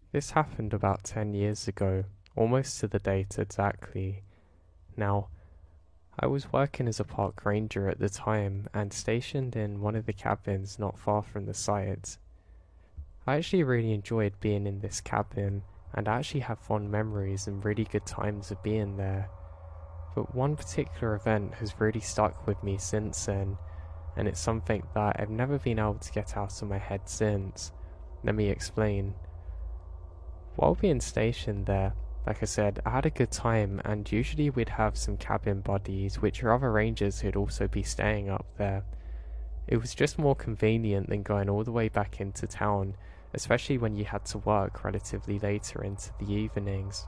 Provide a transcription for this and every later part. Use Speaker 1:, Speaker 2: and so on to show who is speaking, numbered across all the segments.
Speaker 1: This happened about 10 years ago, almost to the date exactly. Now, I was working as a park ranger at the time and stationed in one of the cabins not far from the site. I actually really enjoyed being in this cabin and I actually have fond memories and really good times of being there. But one particular event has really stuck with me since then, and it's something that I've never been able to get out of my head since. Let me explain. While being stationed there, like I said, I had a good time, and usually we'd have some cabin buddies, which are other rangers who'd also be staying up there. It was just more convenient than going all the way back into town, especially when you had to work relatively later into the evenings.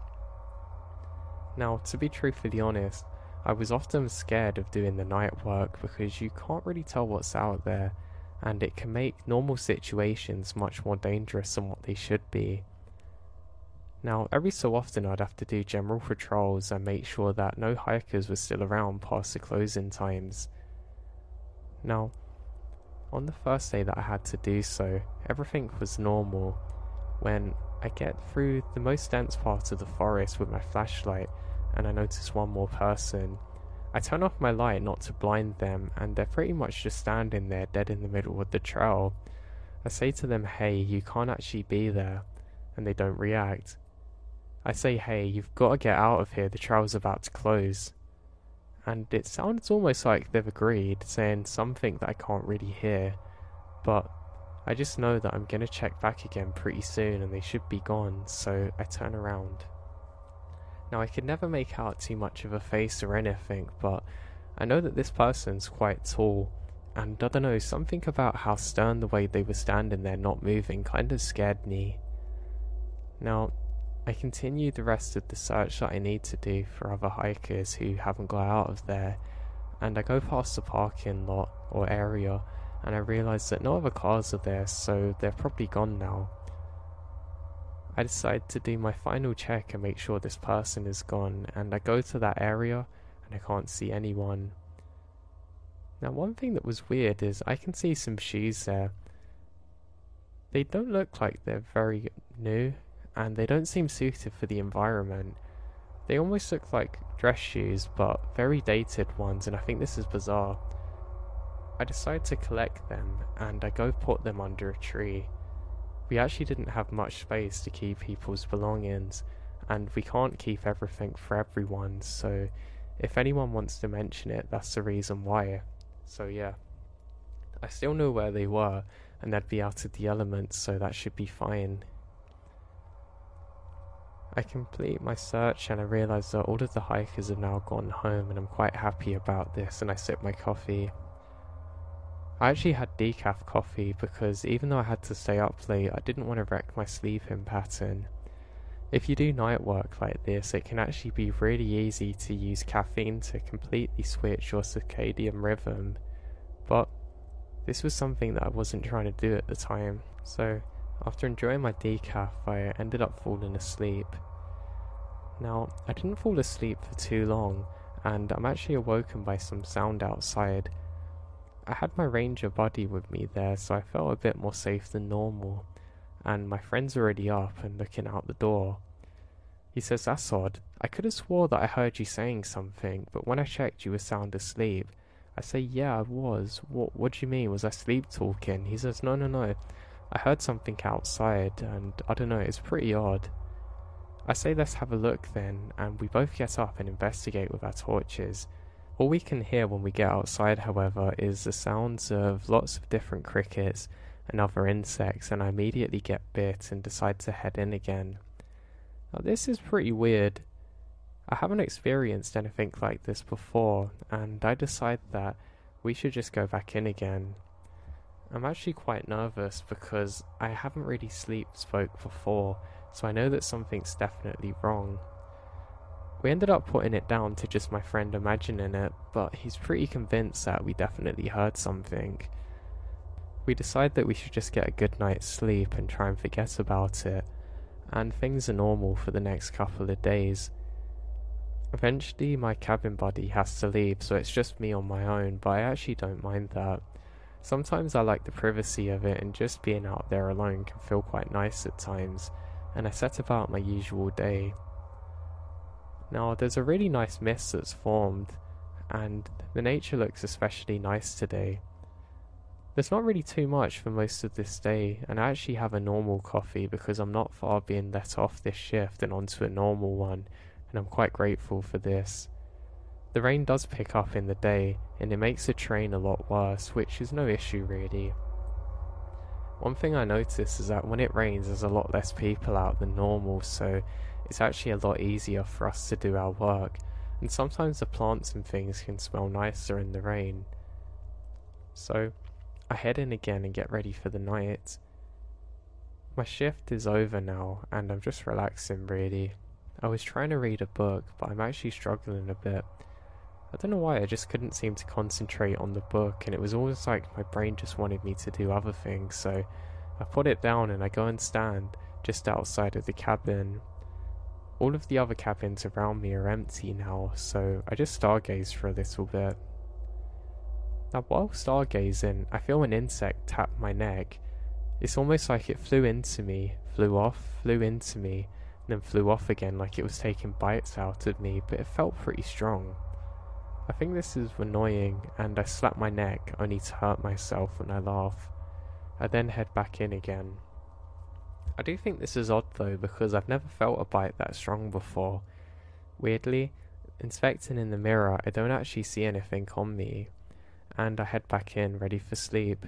Speaker 1: Now, to be truthfully honest, I was often scared of doing the night work because you can't really tell what's out there, and it can make normal situations much more dangerous than what they should be. Now, every so often I'd have to do general patrols and make sure that no hikers were still around past the closing times. Now, on the first day that I had to do so, everything was normal. When I get through the most dense part of the forest with my flashlight and I notice one more person, I turn off my light not to blind them, and they're pretty much just standing there dead in the middle of the trail. I say to them, "Hey, you can't actually be there," and they don't react. I say, "Hey, you've got to get out of here, the trail's about to close." And it sounds almost like they've agreed, saying something that I can't really hear, but I just know that I'm gonna check back again pretty soon and they should be gone, so I turn around. Now, I could never make out too much of a face or anything, but I know that this person's quite tall, and I don't know, something about how stern the way they were standing there not moving kind of scared me. Now, I continue the rest of the search that I need to do for other hikers who haven't got out of there, and I go past the parking lot or area and I realise that no other cars are there, so they're probably gone now. I decide to do my final check and make sure this person is gone, and I go to that area and I can't see anyone. Now, one thing that was weird is I can see some shoes there. They don't look like they're very new, and they don't seem suited for the environment. They almost look like dress shoes, but very dated ones, and I think this is bizarre. I decide to collect them, and I go put them under a tree. We actually didn't have much space to keep people's belongings, and we can't keep everything for everyone, so if anyone wants to mention it, that's the reason why. So yeah, I still know where they were, and they'd be out of the elements, so that should be fine. I complete my search and I realise that all of the hikers have now gone home, and I'm quite happy about this, and I sip my coffee. I actually had decaf coffee because even though I had to stay up late, I didn't want to wreck my sleeping pattern. If you do night work like this, it can actually be really easy to use caffeine to completely switch your circadian rhythm, but this was something that I wasn't trying to do at the time, so after enjoying my decaf, I ended up falling asleep. Now, I didn't fall asleep for too long, and I'm actually awoken by some sound outside. I had my ranger buddy with me there, so I felt a bit more safe than normal, and my friend's already up and looking out the door. He says, "That's odd. I could have swore that I heard you saying something, but when I checked you were sound asleep." I say, "Yeah, I was. What do you mean? Was I sleep talking?" He says, No. I heard something outside, and I don't know, it's pretty odd." I say, "Let's have a look then," and we both get up and investigate with our torches. All we can hear when we get outside, however, is the sounds of lots of different crickets and other insects, and I immediately get bit and decide to head in again. Now, this is pretty weird. I haven't experienced anything like this before, and I decide that we should just go back in again. I'm actually quite nervous because I haven't really spoke before, so I know that something's definitely wrong. We ended up putting it down to just my friend imagining it, but he's pretty convinced that we definitely heard something. We decide that we should just get a good night's sleep and try and forget about it, and things are normal for the next couple of days. Eventually my cabin buddy has to leave, so it's just me on my own, but I actually don't mind that. Sometimes I like the privacy of it, and just being out there alone can feel quite nice at times, and I set about my usual day. Now, there's a really nice mist that's formed, and the nature looks especially nice today. There's not really too much for most of this day, and I actually have a normal coffee because I'm not far being let off this shift and onto a normal one, and I'm quite grateful for this. The rain does pick up in the day, and it makes the train a lot worse, which is no issue really. One thing I notice is that when it rains there's a lot less people out than normal, so it's actually a lot easier for us to do our work, and sometimes the plants and things can smell nicer in the rain. So I head in again and get ready for the night. My shift is over now and I'm just relaxing really. I was trying to read a book, but I'm actually struggling a bit. I don't know why, I just couldn't seem to concentrate on the book, and it was almost like my brain just wanted me to do other things, so I put it down and I go and stand just outside of the cabin. All of the other cabins around me are empty now, so I just stargaze for a little bit. Now while stargazing, I feel an insect tap my neck. It's almost like it flew into me, flew off, flew into me, and then flew off again like it was taking bites out of me, but it felt pretty strong. I think this is annoying, and I slap my neck only to hurt myself when I laugh. I then head back in again. I do think this is odd though, because I've never felt a bite that strong before. Weirdly, inspecting in the mirror, I don't actually see anything on me, and I head back in ready for sleep.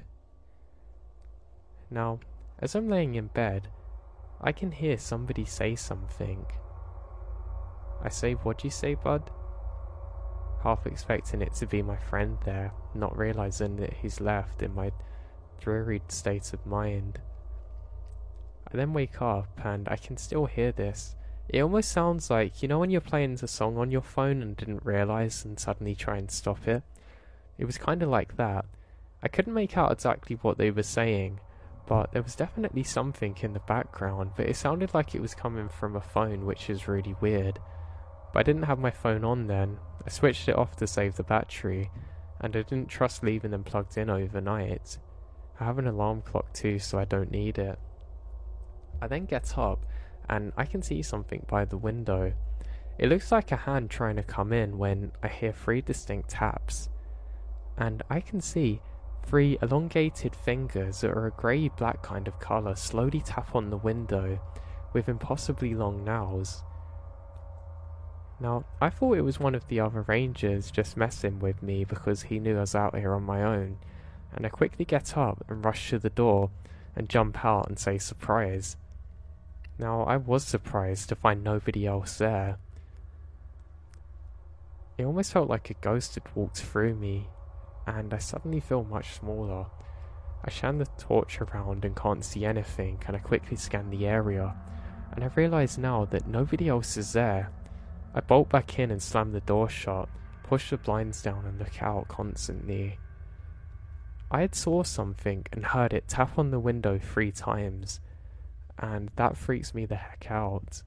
Speaker 1: Now, as I'm laying in bed, I can hear somebody say something. I say, "What'd you say, bud?" Half expecting it to be my friend there, not realising that he's left in my dreary state of mind. I then wake up and I can still hear this. It almost sounds like, you know when you're playing a song on your phone and didn't realise and suddenly try and stop it? It was kind of like that. I couldn't make out exactly what they were saying, but there was definitely something in the background, but it sounded like it was coming from a phone, which is really weird. But I didn't have my phone on then. I switched it off to save the battery, and I didn't trust leaving them plugged in overnight. I have an alarm clock too, so I don't need it. I then get up, and I can see something by the window. It looks like a hand trying to come in when I hear 3 distinct taps. And I can see 3 elongated fingers that are a grey-black kind of colour slowly tap on the window with impossibly long nails. Now, I thought it was one of the other rangers just messing with me because he knew I was out here on my own, and I quickly get up and rush to the door and jump out and say surprise. Now, I was surprised to find nobody else there. It almost felt like a ghost had walked through me, and I suddenly feel much smaller. I shine the torch around and can't see anything, and I quickly scan the area, and I realise now that nobody else is there. I bolt back in and slam the door shut, push the blinds down and look out constantly. I had saw something and heard it tap on the window 3 times, and that freaks me the heck out.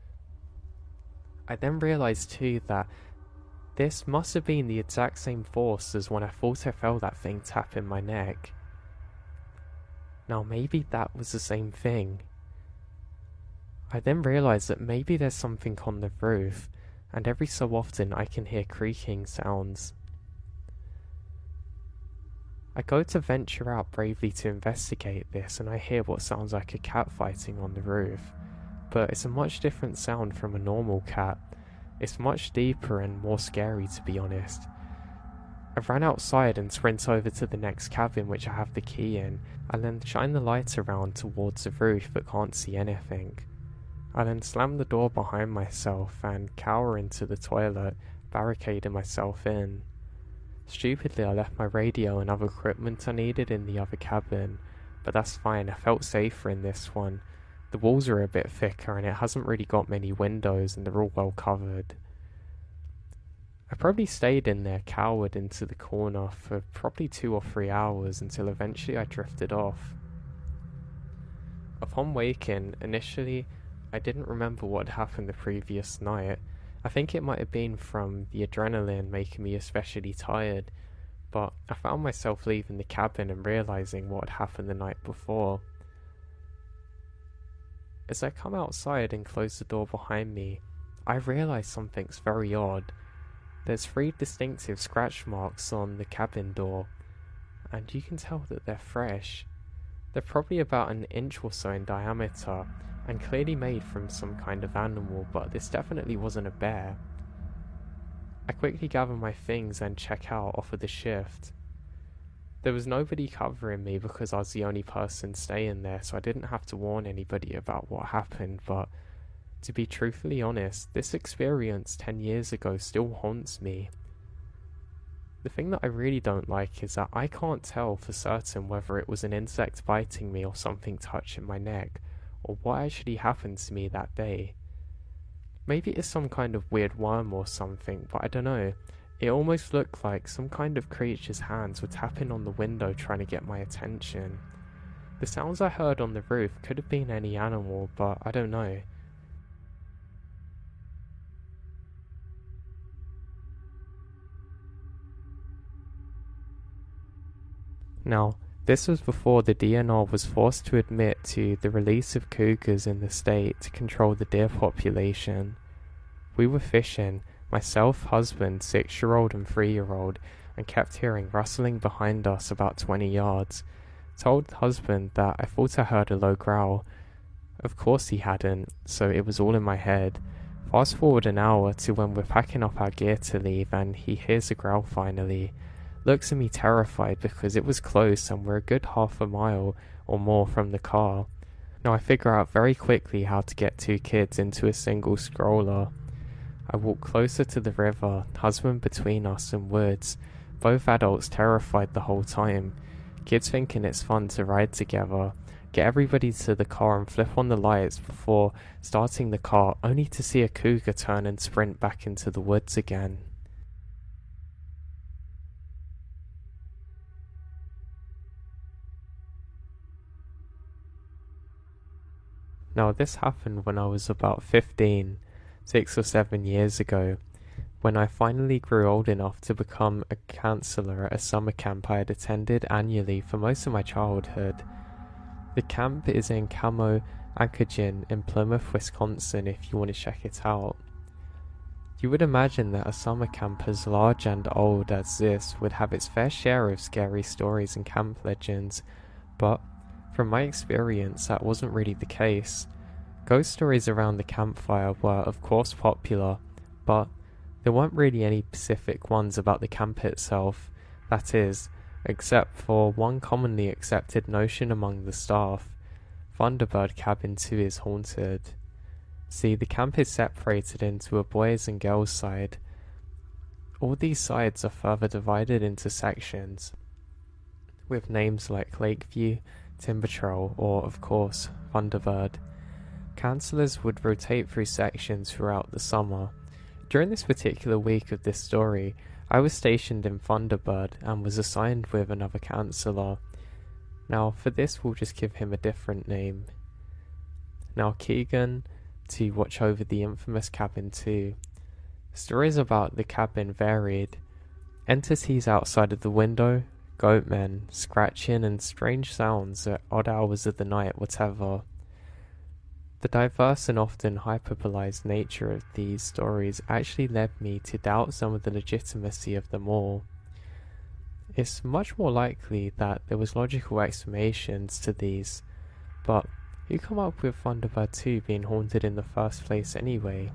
Speaker 1: I then realised too that this must have been the exact same force as when I thought I felt that thing tap in my neck. Now maybe that was the same thing. I then realised that maybe there's something on the roof, and every so often I can hear creaking sounds. I go to venture out bravely to investigate this, and I hear what sounds like a cat fighting on the roof, but it's a much different sound from a normal cat. It's much deeper and more scary, to be honest. I ran outside and sprint over to the next cabin, which I have the key in, and then shine the light around towards the roof but can't see anything. I then slam the door behind myself and cower into the toilet, barricading myself in. Stupidly, I left my radio and other equipment I needed in the other cabin, but that's fine, I felt safer in this one. The walls are a bit thicker and it hasn't really got many windows and they're all well covered. I probably stayed in there cowered into the corner for probably 2 or 3 hours until eventually I drifted off. Upon waking, initially I didn't remember what had happened the previous night. I think it might have been from the adrenaline making me especially tired, but I found myself leaving the cabin and realising what had happened the night before. As I come outside and close the door behind me, I realise something's very odd. There's 3 distinctive scratch marks on the cabin door, and you can tell that they're fresh. They're probably about an inch or so in diameter, and clearly made from some kind of animal, but this definitely wasn't a bear. I quickly gather my things and check out off of the shift. There was nobody covering me because I was the only person staying there, so I didn't have to warn anybody about what happened, but to be truthfully honest, this experience 10 years ago still haunts me. The thing that I really don't like is that I can't tell for certain whether it was an insect biting me or something touching my neck, or what actually happened to me that day. Maybe it's some kind of weird worm or something, but I don't know. It almost looked like some kind of creature's hands were tapping on the window trying to get my attention. The sounds I heard on the roof could have been any animal, but I don't know. Now, this was before the DNR was forced to admit to the release of cougars in the state to control the deer population. We were fishing, myself, husband, 6-year-old and 3-year-old, and kept hearing rustling behind us about 20 yards. Told husband that I thought I heard a low growl. Of course he hadn't, so it was all in my head. Fast forward an hour to when we're packing up our gear to leave and he hears a growl finally. Looks at me terrified because it was close and we're a good half a mile or more from the car. Now I figure out very quickly how to get 2 kids into a single stroller. I walk closer to the river, husband between us and woods, both adults terrified the whole time. Kids thinking it's fun to ride together, get everybody to the car and flip on the lights before starting the car, only to see a cougar turn and sprint back into the woods again. Now this happened when I was about 15, 6 or 7 years ago, when I finally grew old enough to become a counsellor at a summer camp I had attended annually for most of my childhood. The camp is in Camo Ankajin in Plymouth, Wisconsin if you want to check it out. You would imagine that a summer camp as large and old as this would have its fair share of scary stories and camp legends, but from my experience that wasn't really the case. Ghost stories around the campfire were of course popular, but there weren't really any specific ones about the camp itself, that is, except for one commonly accepted notion among the staff: Thunderbird Cabin 2 is haunted. See, the camp is separated into a boys and girls side. All these sides are further divided into sections, with names like Lakeview, Timber Trail, or, of course, Thunderbird. Counsellors would rotate through sections throughout the summer. During this particular week of this story, I was stationed in Thunderbird and was assigned with another counsellor. Now, for this we'll just give him a different name. Now, Keegan, to watch over the infamous Cabin 2. Stories about the cabin varied. Entities outside of the window, goatmen, scratching and strange sounds at odd hours of the night, whatever. The diverse and often hyperbolized nature of these stories actually led me to doubt some of the legitimacy of them all. It's much more likely that there was logical explanations to these, but who come up with Thunderbird 2 being haunted in the first place anyway?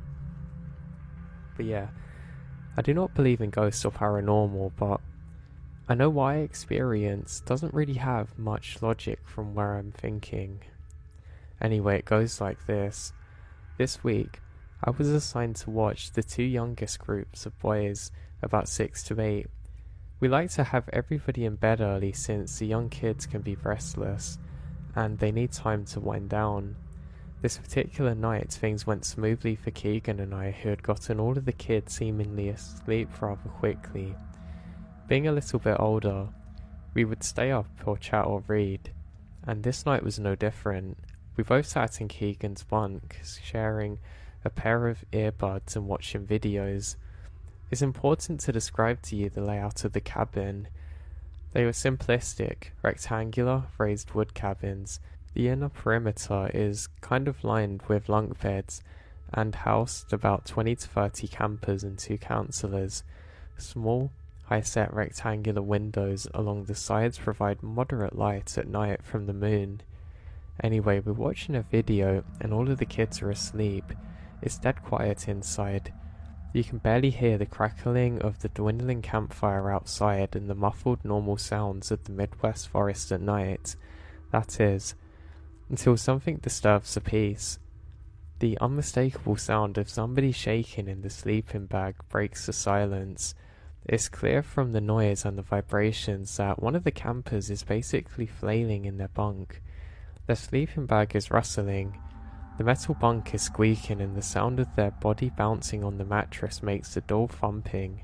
Speaker 1: But yeah, I do not believe in ghosts or paranormal, but I know why experience doesn't really have much logic from where I'm thinking. Anyway, it goes like this. This week, I was assigned to watch the 2 youngest groups of boys, about 6 to 8. We like to have everybody in bed early since the young kids can be restless, and they need time to wind down. This particular night, things went smoothly for Keegan and I, who had gotten all of the kids seemingly asleep rather quickly. Being a little bit older, we would stay up or chat or read, and this night was no different. We both sat in Keegan's bunk, sharing a pair of earbuds and watching videos. It's important to describe to you the layout of the cabin. They were simplistic, rectangular, raised wood cabins. The inner perimeter is kind of lined with bunk beds and housed about 20 to 30 campers and 2 counsellors. Small, high-set rectangular windows along the sides provide moderate light at night from the moon. Anyway, we're watching a video and all of the kids are asleep. It's dead quiet inside. You can barely hear the crackling of the dwindling campfire outside and the muffled normal sounds of the Midwest forest at night. That is, until something disturbs the peace. The unmistakable sound of somebody shaking in the sleeping bag breaks the silence. It's clear from the noise and the vibrations that one of the campers is basically flailing in their bunk. Their sleeping bag is rustling. The metal bunk is squeaking and the sound of their body bouncing on the mattress makes the door thumping.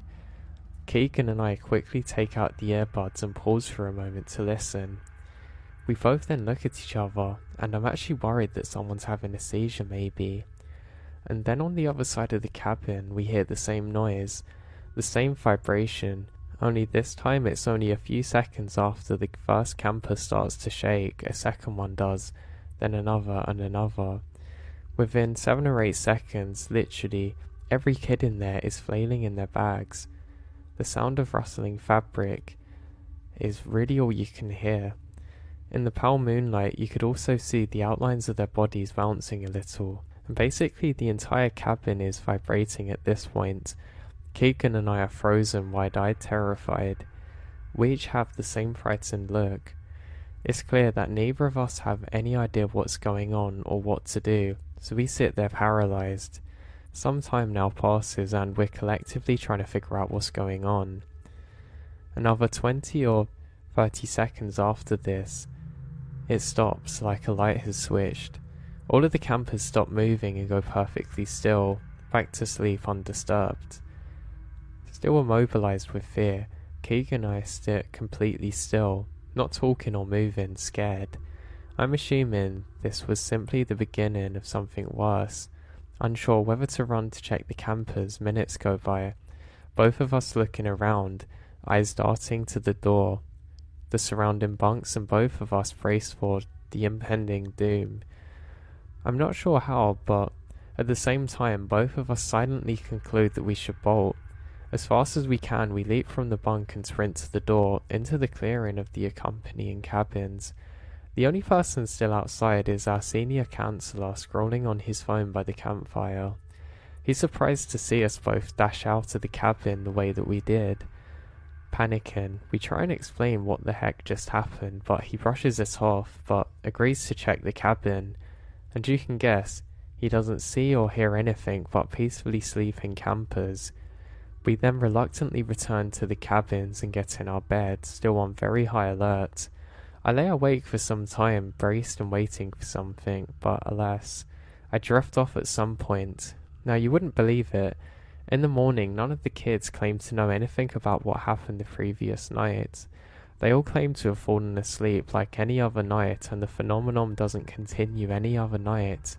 Speaker 1: Keegan and I quickly take out the earbuds and pause for a moment to listen. We both then look at each other, and I'm actually worried that someone's having a seizure maybe. And then on the other side of the cabin we hear the same noise, the same vibration, only this time it's only a few seconds after the first camper starts to shake, a second one does, then another and another. Within 7 or 8 seconds, literally, every kid in there is flailing in their bags. The sound of rustling fabric is really all you can hear. In the pale moonlight, you could also see the outlines of their bodies bouncing a little, and basically the entire cabin is vibrating at this point. Keegan and I are frozen, wide-eyed, terrified. We each have the same frightened look. It's clear that neither of us have any idea what's going on or what to do, so we sit there paralyzed. Some time now passes and we're collectively trying to figure out what's going on. Another 20 or 30 seconds after this, it stops like a light has switched. All of the campers stop moving and go perfectly still, back to sleep undisturbed. Still immobilized with fear, Keegan and I sit completely still, not talking or moving, scared. I'm assuming this was simply the beginning of something worse. Unsure whether to run to check the campers, minutes go by. Both of us looking around, eyes darting to the door, the surrounding bunks, and both of us braced for the impending doom. I'm not sure how, but at the same time, both of us silently conclude that we should bolt. As fast as we can, we leap from the bunk and sprint to the door, into the clearing of the accompanying cabins. The only person still outside is our senior counsellor scrolling on his phone by the campfire. He's surprised to see us both dash out of the cabin the way that we did. Panicking, we try and explain what the heck just happened, but he brushes it off, but agrees to check the cabin. And you can guess, he doesn't see or hear anything but peacefully sleeping campers. We then reluctantly return to the cabins and get in our beds, still on very high alert. I lay awake for some time, braced and waiting for something, but alas, I drift off at some point. Now you wouldn't believe it. In the morning, none of the kids claimed to know anything about what happened the previous night. They all claimed to have fallen asleep like any other night, and the phenomenon doesn't continue any other night.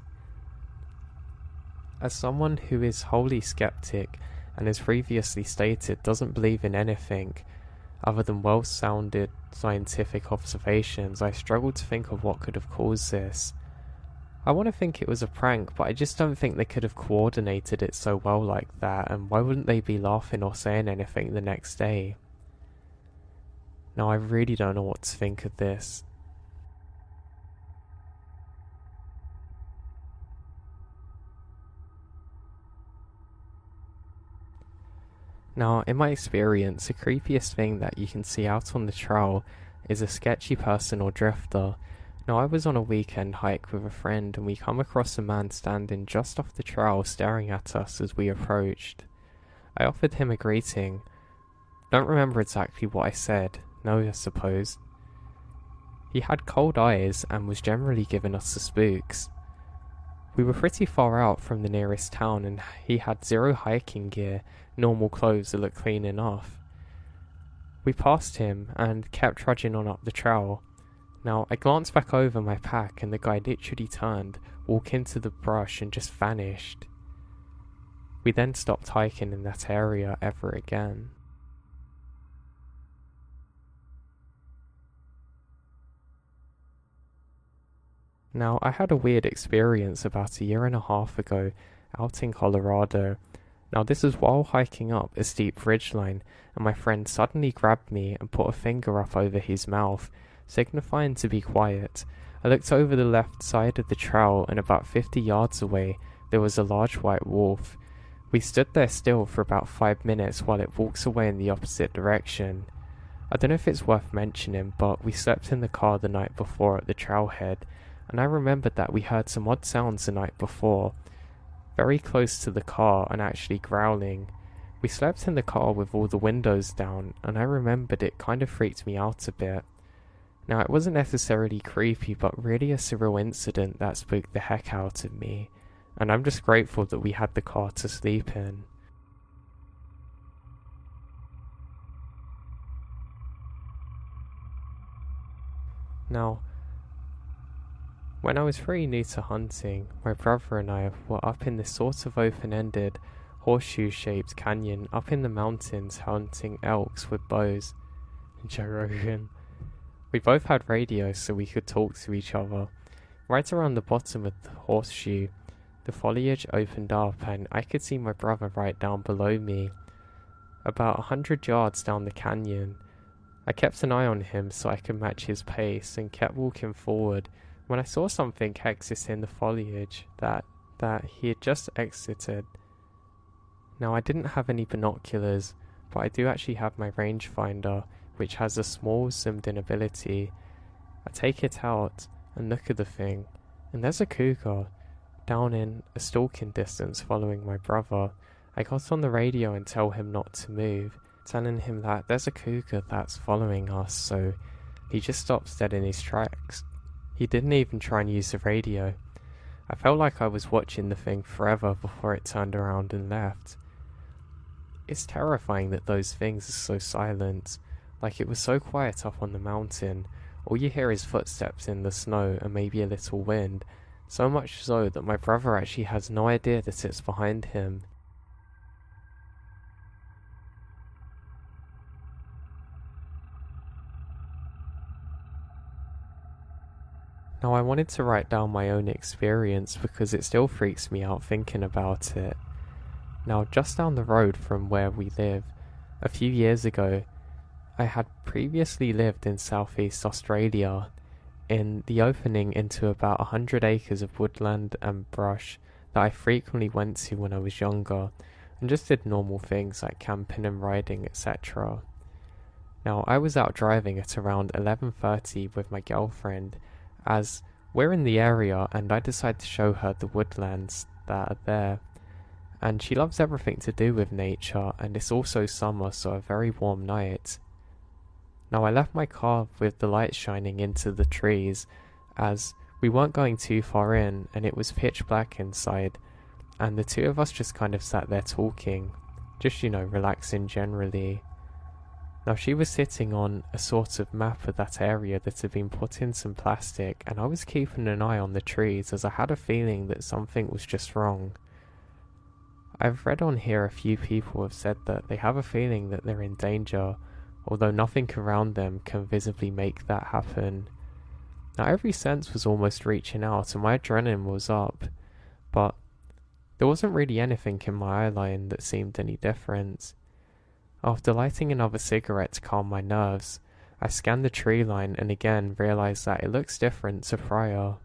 Speaker 1: As someone who is wholly skeptic, and as previously stated doesn't believe in anything other than well-sounded scientific observations, I struggle to think of what could have caused this. I want to think it was a prank, but I just don't think they could have coordinated it so well like that, and why wouldn't they be laughing or saying anything the next day? Now I really don't know what to think of this. Now, in my experience, the creepiest thing that you can see out on the trail is a sketchy person or drifter. Now, I was on a weekend hike with a friend and we come across a man standing just off the trail staring at us as we approached. I offered him a greeting. Don't remember exactly what I said, no I suppose. He had cold eyes and was generally giving us the spooks. We were pretty far out from the nearest town and he had zero hiking gear, normal clothes that looked clean enough. We passed him and kept trudging on up the trail. Now, I glanced back over my pack and the guy literally turned, walked into the brush and just vanished. We then stopped hiking in that area ever again. Now, I had a weird experience about a year and a half ago out in Colorado. Now, this was while hiking up a steep ridgeline, and my friend suddenly grabbed me and put a finger up over his mouth, signifying to be quiet. I looked over the left side of the trail, and about 50 yards away, there was a large white wolf. We stood there still for about 5 minutes while it walks away in the opposite direction. I don't know if it's worth mentioning, but we slept in the car the night before at the trailhead, and I remembered that we heard some odd sounds the night before, very close to the car and actually growling. We slept in the car with all the windows down, and I remembered it kind of freaked me out a bit. Now, it wasn't necessarily creepy, but really a surreal incident that spooked the heck out of me, and I'm just grateful that we had the car to sleep in. Now, when I was very new to hunting, my brother and I were up in this sort of open-ended, horseshoe-shaped canyon up in the mountains hunting elks with bows. Joe Rogan. We both had radios so we could talk to each other. Right around the bottom of the horseshoe, the foliage opened up and I could see my brother right down below me, about 100 yards down the canyon. I kept an eye on him so I could match his pace and kept walking forward when I saw something exit in the foliage that he had just exited. Now, I didn't have any binoculars, but I do actually have my rangefinder, which has a small zoomed-in ability. I take it out and look at the thing, and there's a cougar down in a stalking distance following my brother. I got on the radio and tell him not to move, telling him that there's a cougar that's following us, so he just stops dead in his tracks. He didn't even try and use the radio. I felt like I was watching the thing forever before it turned around and left. It's terrifying that those things are so silent. Like, it was so quiet up on the mountain. All you hear is footsteps in the snow and maybe a little wind. So much so that my brother actually has no idea that it's behind him. Now, I wanted to write down my own experience because it still freaks me out thinking about it. Now, just down the road from where we live, a few years ago, I had previously lived in Southeast Australia, in the opening into about 100 acres of woodland and brush that I frequently went to when I was younger, and just did normal things like camping and riding, etc. Now, I was out driving at around 11:30 with my girlfriend, as we're in the area, and I decided to show her the woodlands that are there. And she loves everything to do with nature, and it's also summer, so a very warm night. Now, I left my car with the light shining into the trees, as we weren't going too far in, and it was pitch black inside, and the two of us just kind of sat there talking, just, relaxing generally. Now, she was sitting on a sort of map of that area that had been put in some plastic, and I was keeping an eye on the trees as I had a feeling that something was just wrong. I've read on here a few people have said that they have a feeling that they're in danger, although nothing around them can visibly make that happen. Now, every sense was almost reaching out and my adrenaline was up, but there wasn't really anything in my eyeline that seemed any different. After lighting another cigarette to calm my nerves, I scanned the tree line and again realized that it looks different to prior.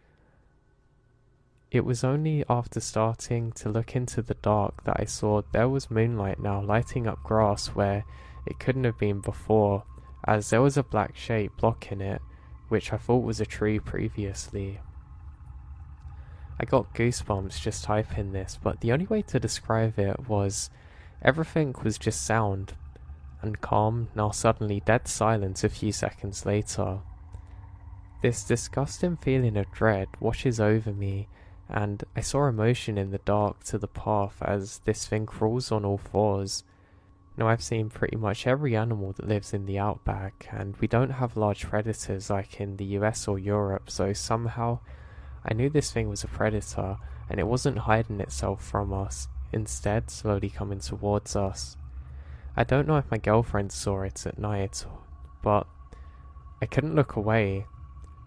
Speaker 1: It was only after starting to look into the dark that I saw there was moonlight now lighting up grass where it couldn't have been before, as there was a black shape blocking it, which I thought was a tree previously. I got goosebumps just typing this, but the only way to describe it was everything was just sound and calm, now suddenly dead silent a few seconds later. This disgusting feeling of dread washes over me, and I saw emotion in the dark to the path as this thing crawls on all fours. Now, I've seen pretty much every animal that lives in the outback, and we don't have large predators like in the US or Europe, so somehow I knew this thing was a predator, and it wasn't hiding itself from us, instead slowly coming towards us. I don't know if my girlfriend saw it at night, but I couldn't look away.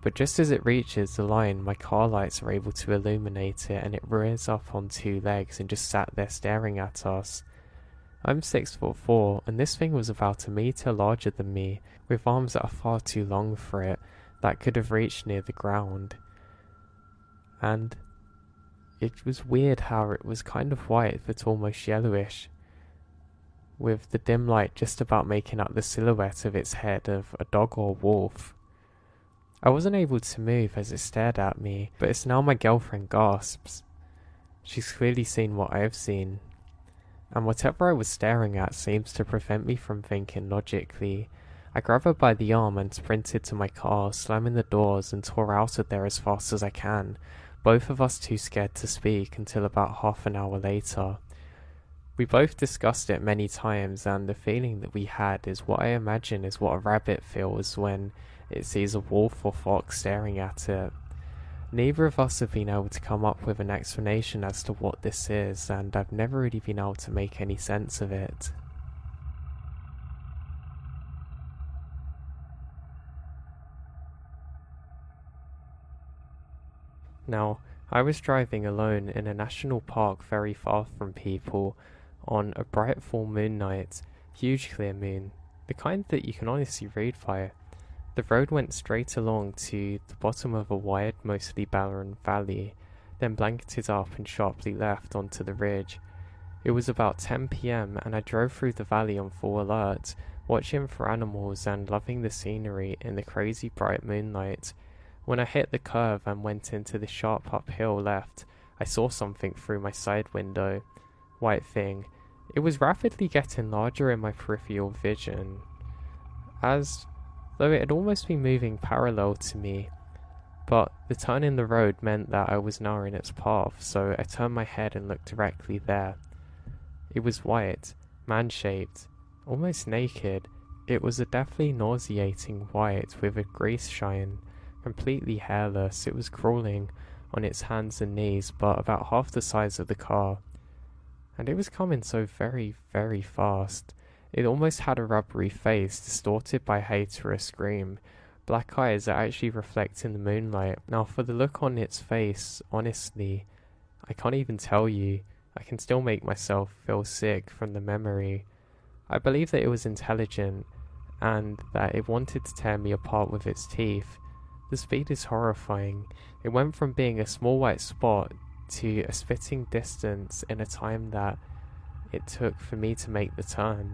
Speaker 1: but just as it reaches the line, my car lights are able to illuminate it and it rears up on two legs and just sat there staring at us. I'm 6'4", and this thing was about a meter larger than me, with arms that are far too long for it, that could have reached near the ground. And it was weird how it was kind of white but almost yellowish, with the dim light just about making out the silhouette of its head of a dog or wolf. I wasn't able to move as it stared at me, but it's now my girlfriend gasps. She's clearly seen what I have seen, and whatever I was staring at seems to prevent me from thinking logically. I grab her by the arm and sprinted to my car, slamming the doors, and tore out of there as fast as I can, both of us too scared to speak until about half an hour later. We both discussed it many times, and the feeling that we had is what I imagine is what a rabbit feels when it sees a wolf or fox staring at it. Neither of us have been able to come up with an explanation as to what this is, and I've never really been able to make any sense of it. Now, I was driving alone in a national park very far from people on a bright full moon night, huge clear moon, the kind that you can honestly read by. The road went straight along to the bottom of a wide, mostly barren valley, then blanketed up and sharply left onto the ridge. It was about 10 p.m. and I drove through the valley on full alert, watching for animals and loving the scenery in the crazy bright moonlight. When I hit the curve and went into the sharp uphill left, I saw something through my side window. White thing. It was rapidly getting larger in my peripheral vision, as though it had almost been moving parallel to me, but the turn in the road meant that I was now in its path, so I turned my head and looked directly there. It was white, man-shaped, almost naked. It was a deathly nauseating white with a grease shine, completely hairless. It was crawling on its hands and knees, but about half the size of the car, and it was coming so very, very fast. It almost had a rubbery face, distorted by hate or a scream, black eyes that actually reflect in the moonlight. Now for the look on its face, honestly, I can't even tell you. I can still make myself feel sick from the memory. I believe that it was intelligent, and that it wanted to tear me apart with its teeth. The speed is horrifying. It went from being a small white spot to a spitting distance in a time that it took for me to make the turn.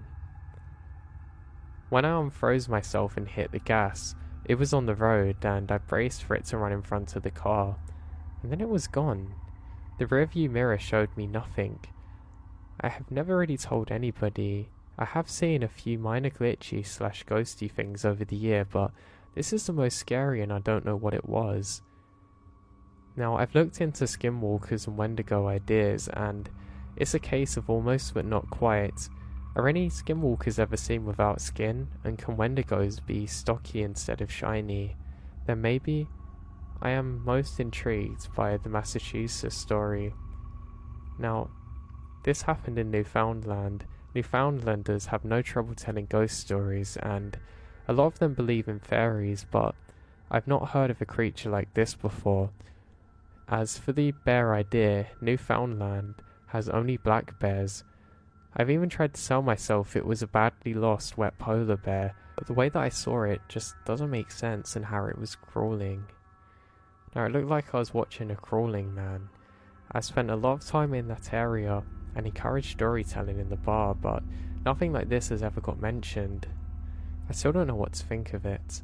Speaker 1: When I unfroze myself and hit the gas, it was on the road and I braced for it to run in front of the car, and then it was gone. The rearview mirror showed me nothing. I have never really told anybody. I have seen a few minor glitchy / ghosty things over the year, but this is the most scary and I don't know what it was. Now, I've looked into skinwalkers and Wendigo ideas, and it's a case of almost but not quite. Are any skinwalkers ever seen without skin, and can Wendigos be stocky instead of shiny? Then maybe I am most intrigued by the Massachusetts story. Now, this happened in Newfoundland. Newfoundlanders have no trouble telling ghost stories, and a lot of them believe in fairies, but I've not heard of a creature like this before. As for the bear idea, Newfoundland has only black bears. I've even tried to sell myself it was a badly lost wet polar bear, but the way that I saw it just doesn't make sense in how it was crawling. Now, it looked like I was watching a crawling man. I spent a lot of time in that area and encouraged storytelling in the bar, but nothing like this has ever got mentioned. I still don't know what to think of it.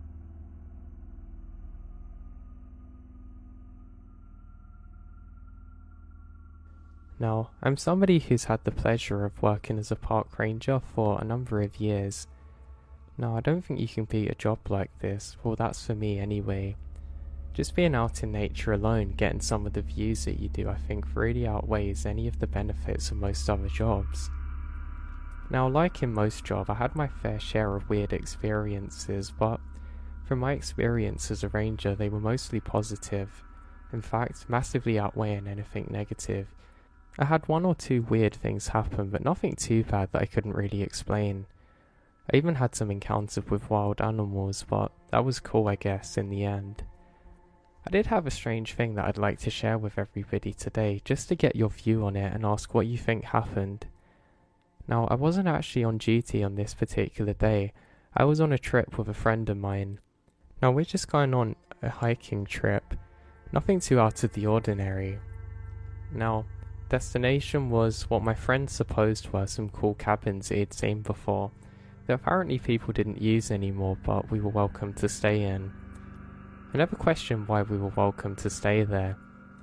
Speaker 1: Now, I'm somebody who's had the pleasure of working as a park ranger for a number of years. Now, I don't think you can beat a job like this, well that's for me anyway. Just being out in nature alone, getting some of the views that you do, I think really outweighs any of the benefits of most other jobs. Now, like in most jobs, I had my fair share of weird experiences, but from my experience as a ranger, they were mostly positive. In fact, massively outweighing anything negative. I had one or two weird things happen, but nothing too bad that I couldn't really explain. I even had some encounters with wild animals, but that was cool, I guess, in the end. I did have a strange thing that I'd like to share with everybody today, just to get your view on it and ask what you think happened. Now, I wasn't actually on duty on this particular day. I was on a trip with a friend of mine. Now, we're just going on a hiking trip, nothing too out of the ordinary. Now, destination was what my friend supposed were some cool cabins he had seen before, that apparently people didn't use anymore, but we were welcome to stay in. I never questioned why we were welcome to stay there.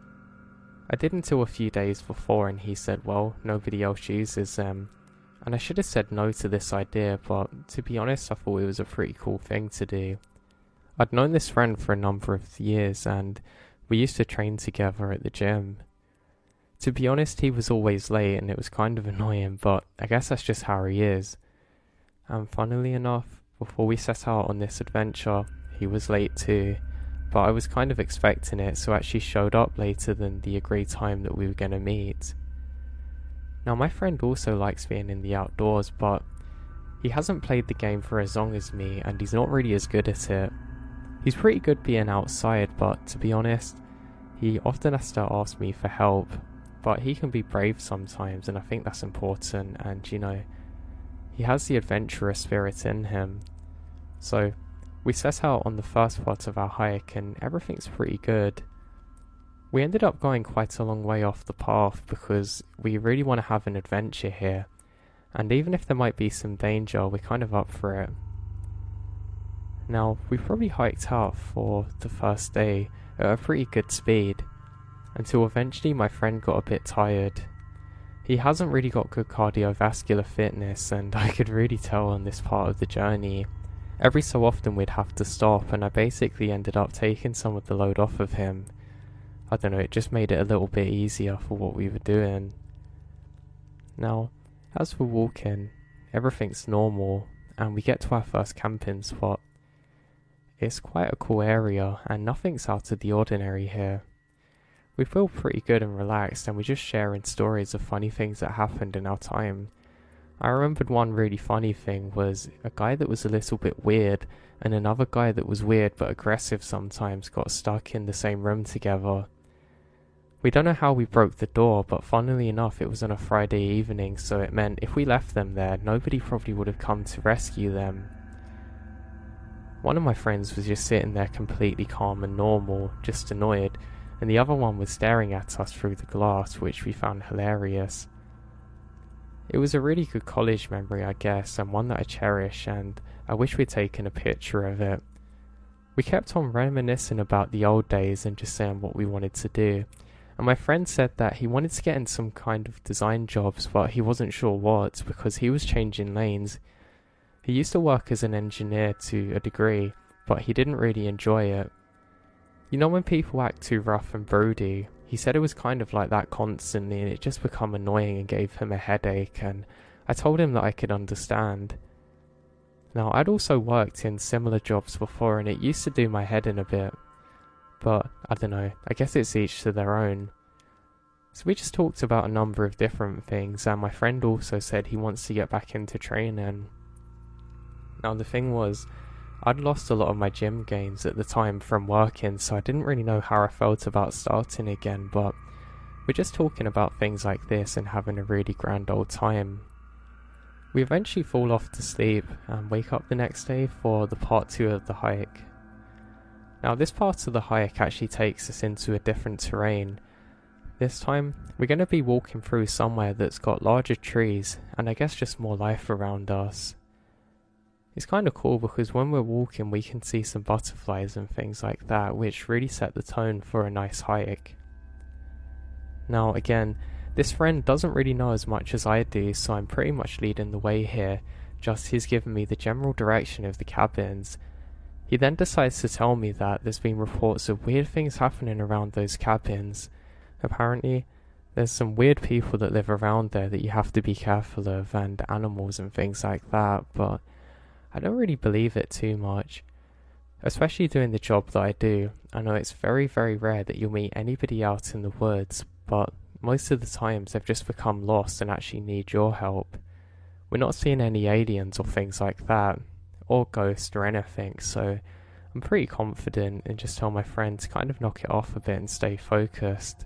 Speaker 1: I did until a few days before, and he said, well, nobody else uses them. And I should have said no to this idea, but to be honest, I thought it was a pretty cool thing to do. I'd known this friend for a number of years, and we used to train together at the gym. To be honest, he was always late, and it was kind of annoying, but I guess that's just how he is. And funnily enough, before we set out on this adventure, he was late too, but I was kind of expecting it, so actually showed up later than the agreed time that we were going to meet. Now, my friend also likes being in the outdoors, but he hasn't played the game for as long as me, and he's not really as good at it. He's pretty good being outside, but to be honest, he often has to ask me for help, but he can be brave sometimes, and I think that's important, and he has the adventurous spirit in him. So, we set out on the first part of our hike, and everything's pretty good. We ended up going quite a long way off the path because we really want to have an adventure here, and even if there might be some danger, we're kind of up for it. Now, we probably hiked out for the first day at a pretty good speed, until eventually my friend got a bit tired. He hasn't really got good cardiovascular fitness, and I could really tell on this part of the journey. Every so often we'd have to stop, and I basically ended up taking some of the load off of him. I don't know, it just made it a little bit easier for what we were doing. Now, as we're walking, everything's normal, and we get to our first camping spot. It's quite a cool area, and nothing's out of the ordinary here. We feel pretty good and relaxed, and we're just sharing stories of funny things that happened in our time. I remembered one really funny thing was a guy that was a little bit weird, and another guy that was weird but aggressive sometimes got stuck in the same room together. We don't know how we broke the door, but funnily enough it was on a Friday evening, so it meant if we left them there, nobody probably would have come to rescue them. One of my friends was just sitting there completely calm and normal, just annoyed, and the other one was staring at us through the glass, which we found hilarious. It was a really good college memory, I guess, and one that I cherish, and I wish we'd taken a picture of it. We kept on reminiscing about the old days and just saying what we wanted to do, and my friend said that he wanted to get in some kind of design jobs, but he wasn't sure what, because he was changing lanes. He used to work as an engineer to a degree, but he didn't really enjoy it. You know when people act too rough and broody? He said it was kind of like that constantly, and it just became annoying and gave him a headache, and I told him that I could understand. Now, I'd also worked in similar jobs before, and it used to do my head in a bit, but I don't know, I guess it's each to their own. So we just talked about a number of different things, and my friend also said he wants to get back into training. Now the thing was, I'd lost a lot of my gym gains at the time from working, so I didn't really know how I felt about starting again, but we're just talking about things like this and having a really grand old time. We eventually fall off to sleep and wake up the next day for the part 2 of the hike. Now this part of the hike actually takes us into a different terrain. This time, we're going to be walking through somewhere that's got larger trees and I guess just more life around us. It's kind of cool because when we're walking we can see some butterflies and things like that, which really set the tone for a nice hike. Now again, this friend doesn't really know as much as I do, so I'm pretty much leading the way here, just he's given me the general direction of the cabins. He then decides to tell me that there's been reports of weird things happening around those cabins. Apparently, there's some weird people that live around there that you have to be careful of, and animals and things like that, but I don't really believe it too much. Especially doing the job that I do, I know it's very, very rare that you'll meet anybody out in the woods, but most of the times they've just become lost and actually need your help. We're not seeing any aliens or things like that, or ghosts or anything, so I'm pretty confident and just tell my friend to kind of knock it off a bit and stay focused.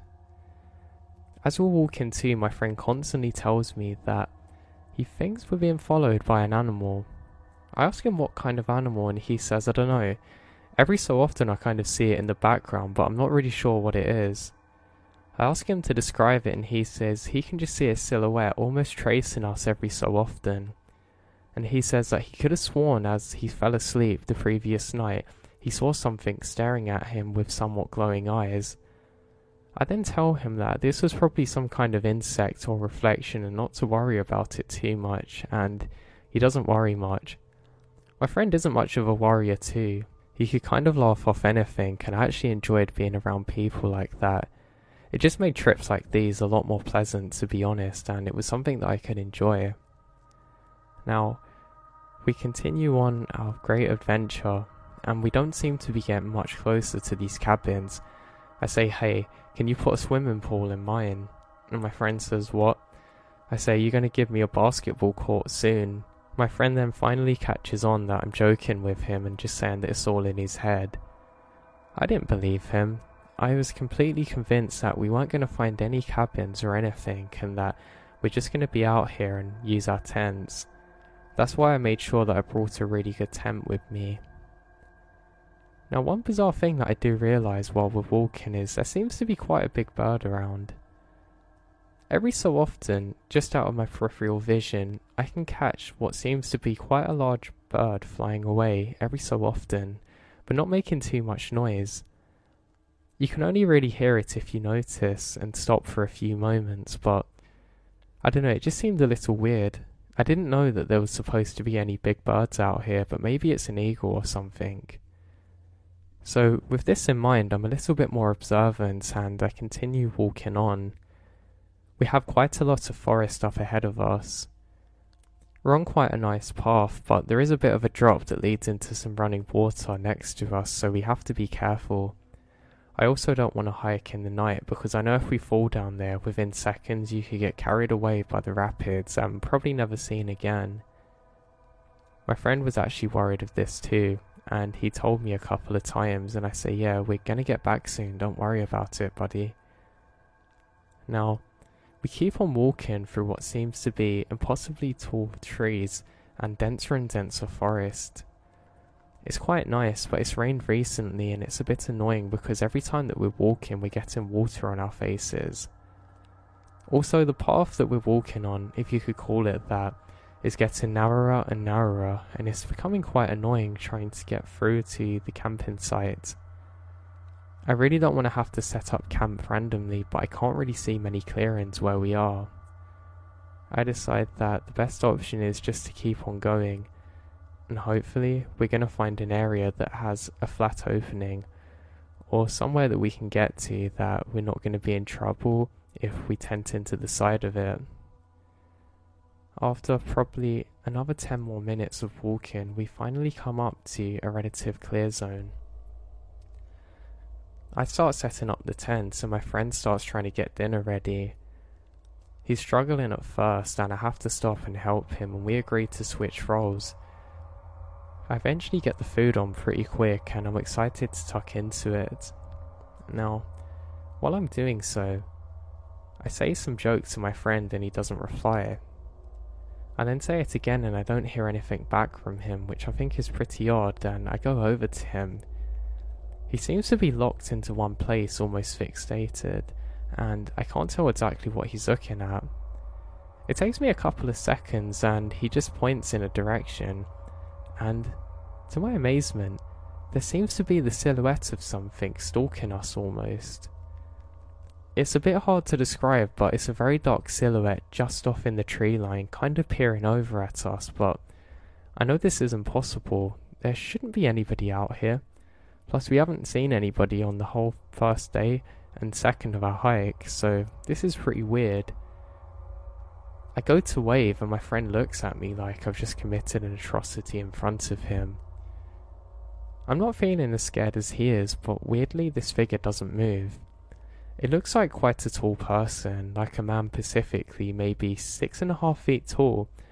Speaker 1: As we're walking too, my friend constantly tells me that he thinks we're being followed by an animal. I ask him what kind of animal and he says, I don't know. Every so often I kind of see it in the background, but I'm not really sure what it is. I ask him to describe it and he says he can just see a silhouette almost tracing us every so often. And he says that he could have sworn as he fell asleep the previous night, he saw something staring at him with somewhat glowing eyes. I then tell him that this was probably some kind of insect or reflection and not to worry about it too much, and he doesn't worry much. My friend isn't much of a worrier too. He could kind of laugh off anything, and I actually enjoyed being around people like that. It just made trips like these a lot more pleasant, to be honest, and it was something that I could enjoy. Now, we continue on our great adventure, and we don't seem to be getting much closer to these cabins. I say, hey, can you put a swimming pool in mine? And my friend says, what? I say, you're going to give me a basketball court soon. My friend then finally catches on that I'm joking with him and just saying that it's all in his head. I didn't believe him. I was completely convinced that we weren't going to find any cabins or anything and that we're just going to be out here and use our tents. That's why I made sure that I brought a really good tent with me. Now, one bizarre thing that I do realise while we're walking is there seems to be quite a big bird around. Every so often, just out of my peripheral vision, I can catch what seems to be quite a large bird flying away every so often, but not making too much noise. You can only really hear it if you notice and stop for a few moments, but I don't know, it just seemed a little weird. I didn't know that there was supposed to be any big birds out here, but maybe it's an eagle or something. So with this in mind, I'm a little bit more observant and I continue walking on. We have quite a lot of forest up ahead of us. We're on quite a nice path, but there is a bit of a drop that leads into some running water next to us, so we have to be careful. I also don't want to hike in the night because I know if we fall down there, within seconds you could get carried away by the rapids and probably never seen again. My friend was actually worried of this too, and he told me a couple of times, and I say, yeah, we're gonna get back soon, don't worry about it, buddy. Now, we keep on walking through what seems to be impossibly tall trees and denser forest. It's quite nice, but it's rained recently and it's a bit annoying because every time that we're walking we're getting water on our faces. Also, the path that we're walking on, if you could call it that, is getting narrower and narrower, and it's becoming quite annoying trying to get through to the camping site. I really don't want to have to set up camp randomly, but I can't really see many clearings where we are. I decide that the best option is just to keep on going, and hopefully we're going to find an area that has a flat opening, or somewhere that we can get to that we're not going to be in trouble if we tent into the side of it. After probably another 10 more minutes of walking, we finally come up to a relative clear zone. I start setting up the tent and my friend starts trying to get dinner ready. He's struggling at first and I have to stop and help him, and we agree to switch roles. I eventually get the food on pretty quick and I'm excited to tuck into it. Now, while I'm doing so, I say some joke to my friend and he doesn't reply. I then say it again and I don't hear anything back from him, which I think is pretty odd, and I go over to him. He seems to be locked into one place, almost fixated, and I can't tell exactly what he's looking at. It takes me a couple of seconds and he just points in a direction, and to my amazement, there seems to be the silhouette of something stalking us almost. It's a bit hard to describe, but it's a very dark silhouette just off in the tree line, kind of peering over at us, but I know this isn't possible. There shouldn't be anybody out here. Plus, we haven't seen anybody on the whole first day and second of our hike, so this is pretty weird. I go to wave and my friend looks at me like I've just committed an atrocity in front of him. I'm not feeling as scared as he is, but weirdly this figure doesn't move. It looks like quite a tall person, like a man, specifically maybe 6.5 feet tall,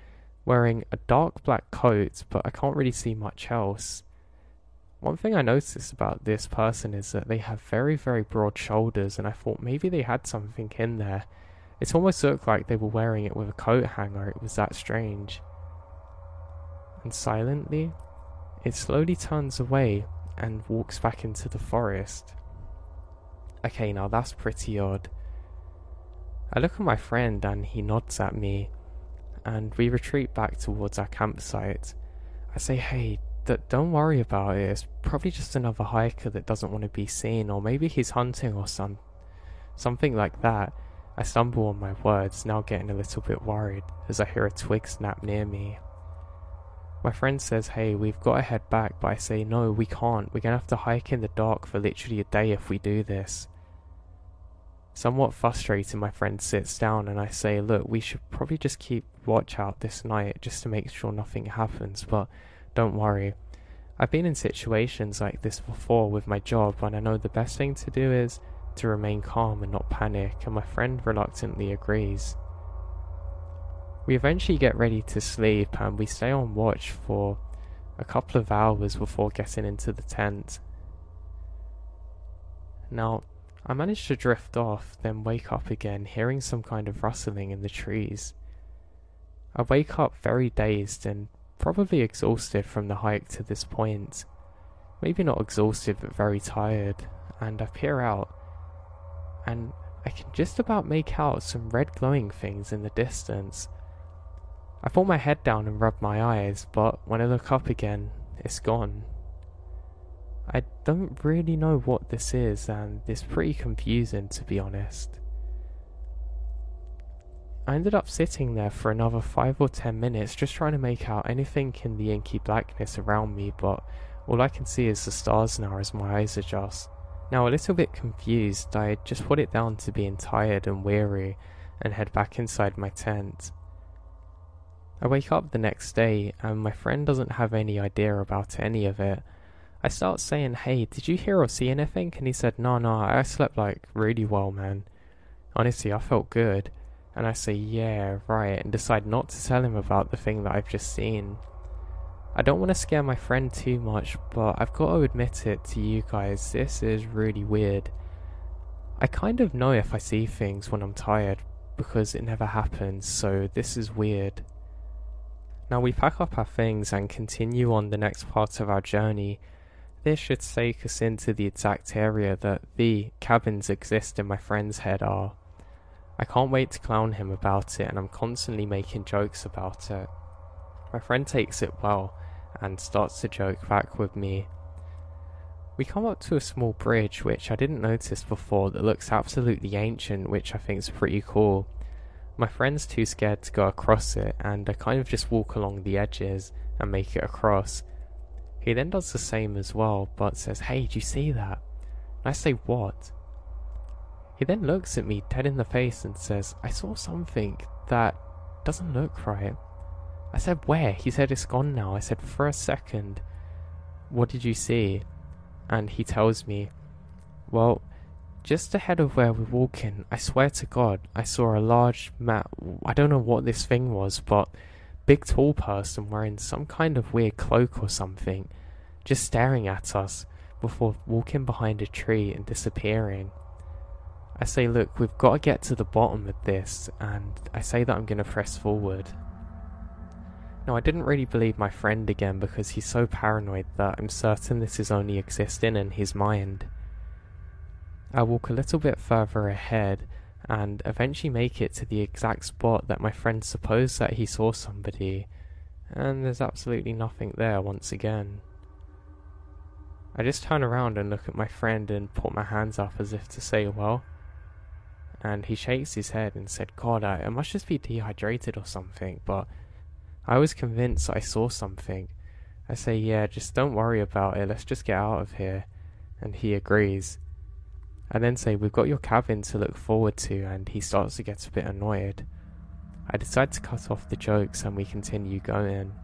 Speaker 1: wearing a dark black coat, but I can't really see much else. One thing I noticed about this person is that they have very, very broad shoulders, and I thought maybe they had something in there. It almost looked like they were wearing it with a coat hanger. It was that strange. And silently, it slowly turns away and walks back into the forest. Okay, now that's pretty odd. I look at my friend and he nods at me, and we retreat back towards our campsite. I say, hey, don't worry about it. It's probably just another hiker that doesn't want to be seen, or maybe he's hunting or something like that. I stumble on my words, now getting a little bit worried as I hear a twig snap near me. My friend says, hey, we've got to head back, but I say, no, we can't. We're going to have to hike in the dark for literally a day if we do this. Somewhat frustrated, my friend sits down and I say, look, we should probably just keep watch out this night just to make sure nothing happens, but don't worry. I've been in situations like this before with my job, and I know the best thing to do is to remain calm and not panic, and my friend reluctantly agrees. We eventually get ready to sleep, and we stay on watch for a couple of hours before getting into the tent. Now, I manage to drift off, then wake up again, hearing some kind of rustling in the trees. I wake up very dazed and probably exhausted from the hike to this point. Maybe not exhausted, but very tired, and I peer out, and I can just about make out some red glowing things in the distance. I put my head down and rub my eyes, but when I look up again, it's gone. I don't really know what this is, and it's pretty confusing, to be honest. I ended up sitting there for another 5 or 10 minutes just trying to make out anything in the inky blackness around me, but all I can see is the stars now as my eyes adjust. Now a little bit confused, I just put it down to being tired and weary and head back inside my tent. I wake up the next day and my friend doesn't have any idea about any of it. I start saying, hey, did you hear or see anything? And he said, no, I slept like really well, man. Honestly, I felt good. And I say, yeah, right, and decide not to tell him about the thing that I've just seen. I don't want to scare my friend too much, but I've got to admit it to you guys, this is really weird. I kind of know if I see things when I'm tired, because it never happens, so this is weird. Now we pack up our things and continue on the next part of our journey. This should take us into the exact area that the cabins exist in my friend's head are. I can't wait to clown him about it, and I'm constantly making jokes about it. My friend takes it well and starts to joke back with me. We come up to a small bridge which I didn't notice before that looks absolutely ancient, which I think is pretty cool. My friend's too scared to go across it, and I kind of just walk along the edges and make it across. He then does the same as well, but says, hey, do you see that? And I say, what? He then looks at me dead in the face and says, I saw something that doesn't look right. I said, where? He said, it's gone now. I said, for a second, what did you see? And he tells me, well, just ahead of where we're walking, I swear to God, I saw a large I don't know what this thing was, but big tall person wearing some kind of weird cloak or something, just staring at us before walking behind a tree and disappearing. I say, look, we've got to get to the bottom of this, and I say that I'm going to press forward. Now, I didn't really believe my friend again because he's so paranoid that I'm certain this is only existing in his mind. I walk a little bit further ahead and eventually make it to the exact spot that my friend supposed that he saw somebody, and there's absolutely nothing there once again. I just turn around and look at my friend and put my hands up as if to say, well, and he shakes his head and said, God, I must just be dehydrated or something, but I was convinced I saw something. I say, yeah, just don't worry about it, let's just get out of here, and he agrees. I then say, we've got your cabin to look forward to, and he starts to get a bit annoyed. I decide to cut off the jokes and we continue going.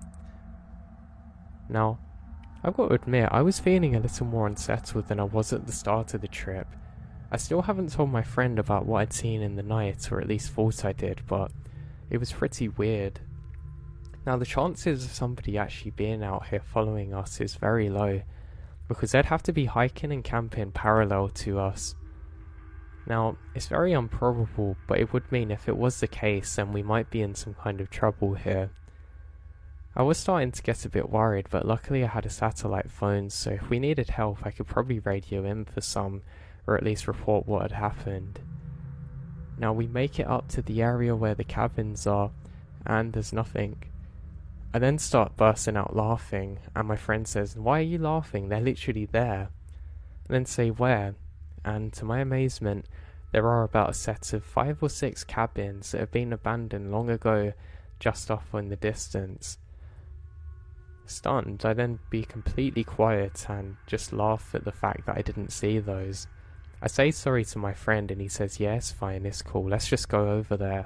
Speaker 1: Now, I've got to admit, I was feeling a little more unsettled than I was at the start of the trip. I still haven't told my friend about what I'd seen in the night, or at least thought I did, but it was pretty weird. Now the chances of somebody actually being out here following us is very low, because they'd have to be hiking and camping parallel to us. Now, it's very improbable, but it would mean if it was the case, then we might be in some kind of trouble here. I was starting to get a bit worried, but luckily I had a satellite phone, so if we needed help I could probably radio in for some, or at least report what had happened. Now we make it up to the area where the cabins are, and there's nothing. I then start bursting out laughing, and my friend says, "Why are you laughing? They're literally there." I then say, "Where?" And to my amazement, there are about a set of 5 or 6 cabins that have been abandoned long ago, just off in the distance. Stunned, I then be completely quiet and just laugh at the fact that I didn't see those. I say sorry to my friend and he says, "Yeah, it's fine, it's cool, let's just go over there."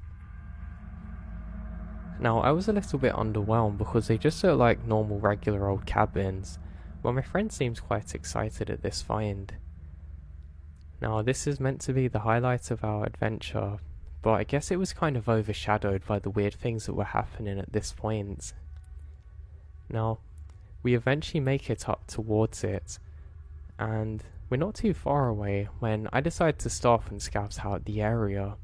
Speaker 1: Now, I was a little bit underwhelmed because they just look like normal regular old cabins, but my friend seems quite excited at this find. Now, this is meant to be the highlight of our adventure, but I guess it was kind of overshadowed by the weird things that were happening at this point. Now, we eventually make it up towards it, and we're not too far away when I decide to stop and scout out the area.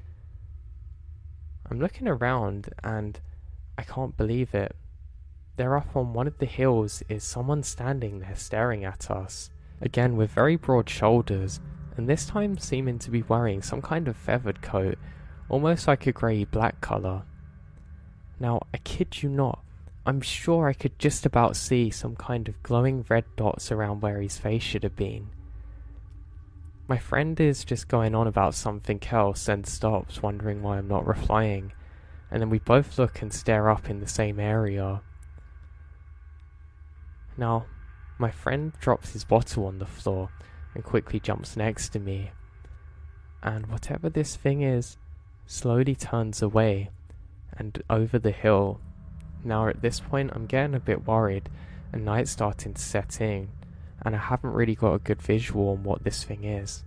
Speaker 1: I'm looking around and I can't believe it. There up on one of the hills is someone standing there staring at us, again with very broad shoulders, and this time seeming to be wearing some kind of feathered coat, almost like a grey-black colour. Now, I kid you not, I'm sure I could just about see some kind of glowing red dots around where his face should have been. My friend is just going on about something else and stops, wondering why I'm not replying, and then we both look and stare up in the same area. Now, my friend drops his bottle on the floor and quickly jumps next to me, and whatever this thing is slowly turns away and over the hill. Now at this point I'm getting a bit worried and night's starting to set in, and I haven't really got a good visual on what this thing is.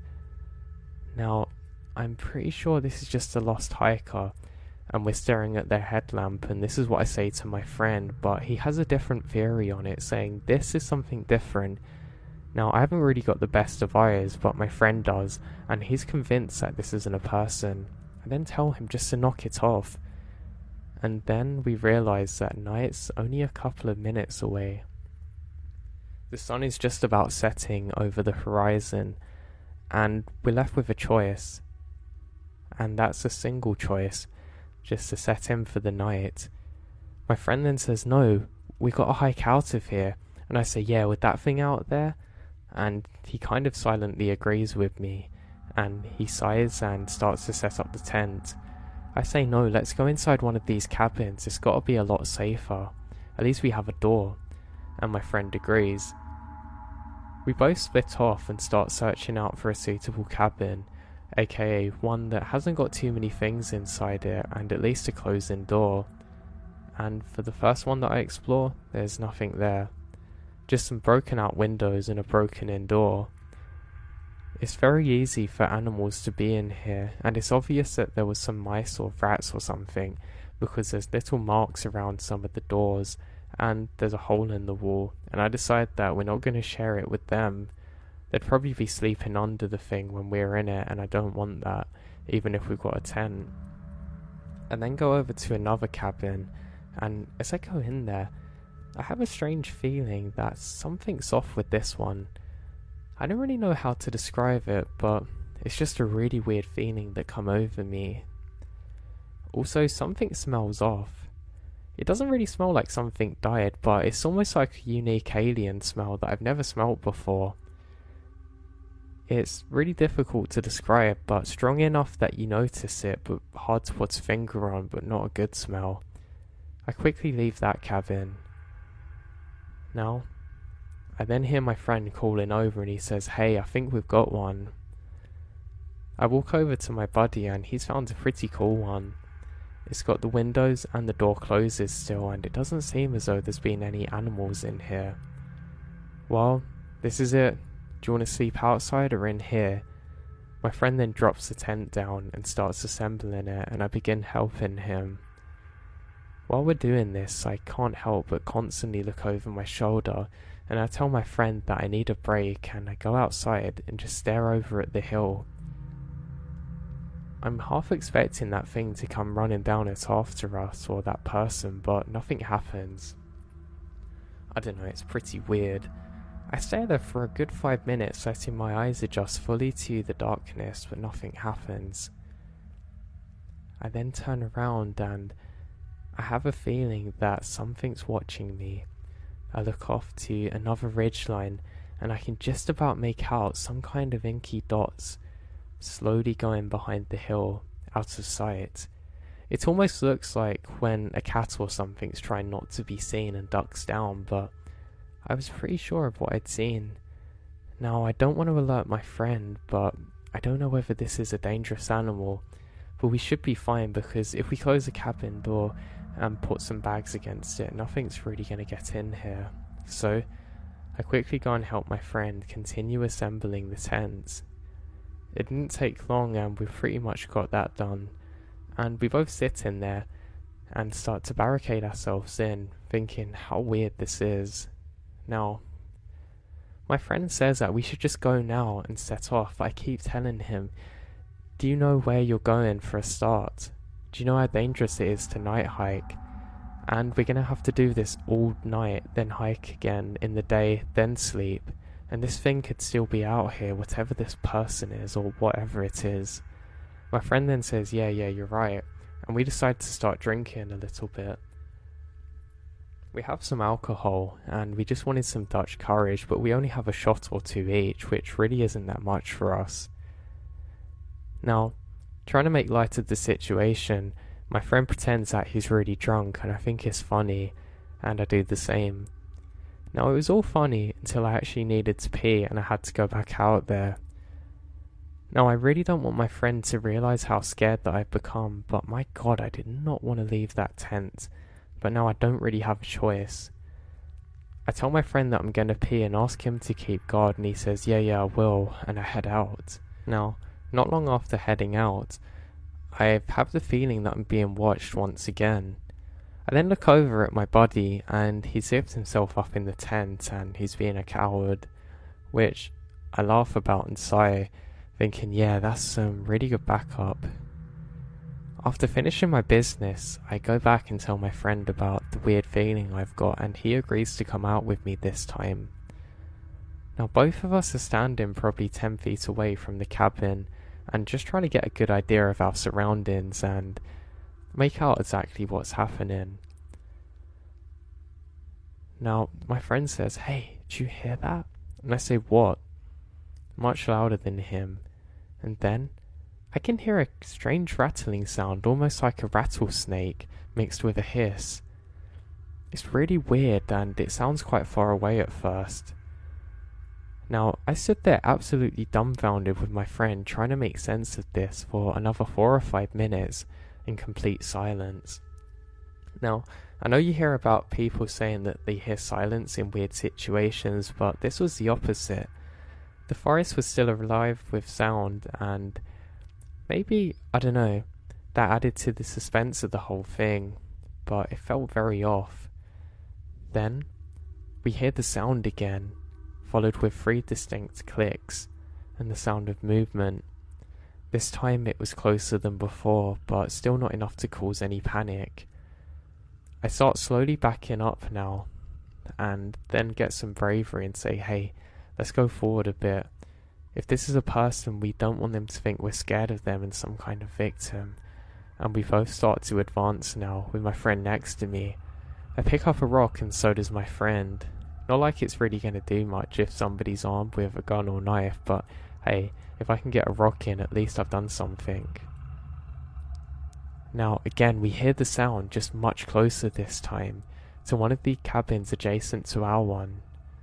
Speaker 1: Now I'm pretty sure this is just a lost hiker and we're staring at their headlamp, and this is what I say to my friend, but he has a different theory on it, saying this is something different. Now, I haven't really got the best of eyes, but my friend does, and he's convinced that this isn't a person. I then tell him just to knock it off, and then we realise that night's only a couple of minutes away. The sun is just about setting over the horizon, and we're left with a choice, and that's a single choice, just to set in for the night. My friend then says, "No, we gotta hike out of here," and I say, "Yeah, with that thing out there?" And he kind of silently agrees with me, and he sighs and starts to set up the tent. I say, "No, let's go inside one of these cabins, it's gotta be a lot safer. At least we have a door." And my friend agrees. We both split off and start searching out for a suitable cabin, aka one that hasn't got too many things inside it and at least a closed-in door. And for the first one that I explore, there's nothing there. Just some broken out windows and a broken in door. It's very easy for animals to be in here, and it's obvious that there was some mice or rats or something, because there's little marks around some of the doors, and there's a hole in the wall, and I decide that we're not going to share it with them. They'd probably be sleeping under the thing when we're in it, and I don't want that, even if we've got a tent. And then go over to another cabin, and as I go in there, I have a strange feeling that something's off with this one. I don't really know how to describe it, but it's just a really weird feeling that come over me. Also, something smells off. It doesn't really smell like something died, but it's almost like a unique alien smell that I've never smelled before. It's really difficult to describe, but strong enough that you notice it, but hard to put a finger on, but not a good smell. I quickly leave that cabin. Now, I then hear my friend calling over and he says, "Hey, I think we've got one." I walk over to my buddy and he's found a pretty cool one. It's got the windows and the door closes still, and it doesn't seem as though there's been any animals in here. "Well, this is it. Do you want to sleep outside or in here?" My friend then drops the tent down and starts assembling it, and I begin helping him. While we're doing this, I can't help but constantly look over my shoulder, and I tell my friend that I need a break, and I go outside and just stare over at the hill. I'm half expecting that thing to come running down it after us, or that person, but nothing happens. I don't know, it's pretty weird. I stay there for a good 5 minutes, letting my eyes adjust fully to the darkness, but nothing happens. I then turn around and I have a feeling that something's watching me. I look off to another ridgeline and I can just about make out some kind of inky dots slowly going behind the hill, out of sight. It almost looks like when a cat or something's trying not to be seen and ducks down, but I was pretty sure of what I'd seen. Now, I don't want to alert my friend, but I don't know whether this is a dangerous animal, but we should be fine because if we close the cabin door and put some bags against it, nothing's really going to get in here. So, I quickly go and help my friend continue assembling the tents. It didn't take long and we pretty much got that done, and we both sit in there and start to barricade ourselves in, thinking how weird this is. Now, my friend says that we should just go now and set off. I keep telling him, do you know where you're going for a start? Do you know how dangerous it is to night hike? And we're going to have to do this all night, then hike again in the day, then sleep. And this thing could still be out here, whatever this person is or whatever it is. My friend then says, yeah, you're right. And we decide to start drinking a little bit. We have some alcohol and we just wanted some Dutch courage, but we only have a shot or two each, which really isn't that much for us. Now, trying to make light of the situation, my friend pretends that he's really drunk and I think it's funny, and I do the same. Now, it was all funny until I actually needed to pee and I had to go back out there. Now, I really don't want my friend to realise how scared that I've become, but my god, I did not want to leave that tent. But now I don't really have a choice. I tell my friend that I'm going to pee and ask him to keep guard, and he says, yeah, I will, and I head out. Now, not long after heading out, I have the feeling that I'm being watched once again. I then look over at my buddy, and he zipped himself up in the tent, and he's being a coward, which I laugh about and sigh, thinking, yeah, that's some really good backup. After finishing my business, I go back and tell my friend about the weird feeling I've got, and he agrees to come out with me this time. Now, both of us are standing probably 10 feet away from the cabin and just trying to get a good idea of our surroundings and make out exactly what's happening. Now, my friend says, hey, did you hear that? And I say, what? Much louder than him. And then I can hear a strange rattling sound, almost like a rattlesnake mixed with a hiss. It's really weird and it sounds quite far away at first. Now, I stood there absolutely dumbfounded with my friend, trying to make sense of this for another 4 or 5 minutes in complete silence. Now, I know you hear about people saying that they hear silence in weird situations, but this was the opposite. The forest was still alive with sound, and maybe, I don't know, that added to the suspense of the whole thing, but it felt very off. Then, we hear the sound again, followed with 3 distinct clicks, and the sound of movement. This time it was closer than before, but still not enough to cause any panic. I start slowly backing up now, and then get some bravery and say, hey, let's go forward a bit. If this is a person, we don't want them to think we're scared of them and some kind of victim. And we both start to advance now, with my friend next to me. I pick up a rock and so does my friend. Not like it's really going to do much if somebody's armed with a gun or knife, but hey, if I can get a rock in, at least I've done something. Now, again, we hear the sound, just much closer this time, to one of the cabins adjacent to our one.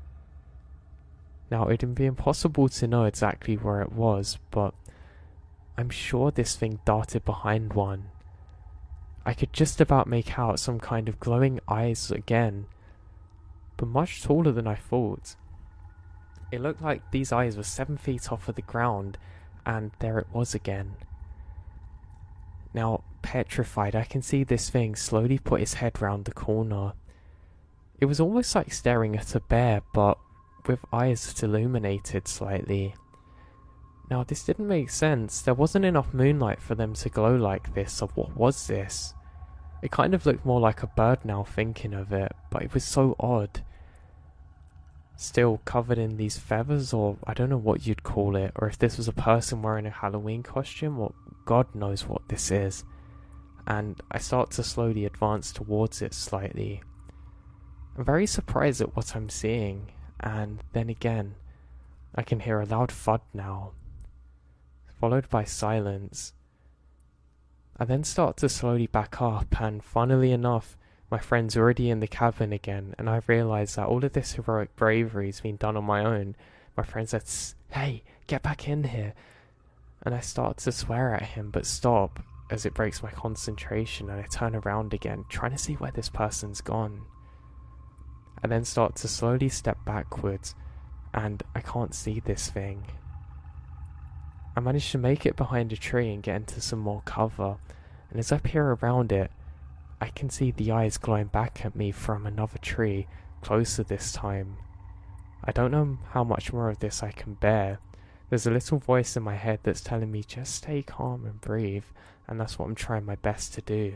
Speaker 1: Now, it'd be impossible to know exactly where it was, but I'm sure this thing darted behind one. I could just about make out some kind of glowing eyes again, but much taller than I thought. It looked like these eyes were 7 feet off of the ground, and there it was again. Now, petrified, I can see this thing slowly put its head round the corner. It was almost like staring at a bear, but with eyes that illuminated slightly. Now, this didn't make sense. There wasn't enough moonlight for them to glow like this, so what was this? It kind of looked more like a bird now thinking of it, but it was so odd. Still covered in these feathers, or I don't know what you'd call it, or if this was a person wearing a Halloween costume, or God knows what this is. And I start to slowly advance towards it slightly. I'm very surprised at what I'm seeing, and then again, I can hear a loud thud now, followed by silence. I then start to slowly back up, and funnily enough, my friend's already in the cabin again, and I realise that all of this heroic bravery has been done on my own. My friend says, "Hey, get back in here." And I start to swear at him, but stop, as it breaks my concentration, and I turn around again, trying to see where this person's gone. I then start to slowly step backwards, and I can't see this thing. I manage to make it behind a tree and get into some more cover, and as I peer around it, I can see the eyes glowing back at me from another tree, closer this time. I don't know how much more of this I can bear. There's a little voice in my head that's telling me just stay calm and breathe, and that's what I'm trying my best to do.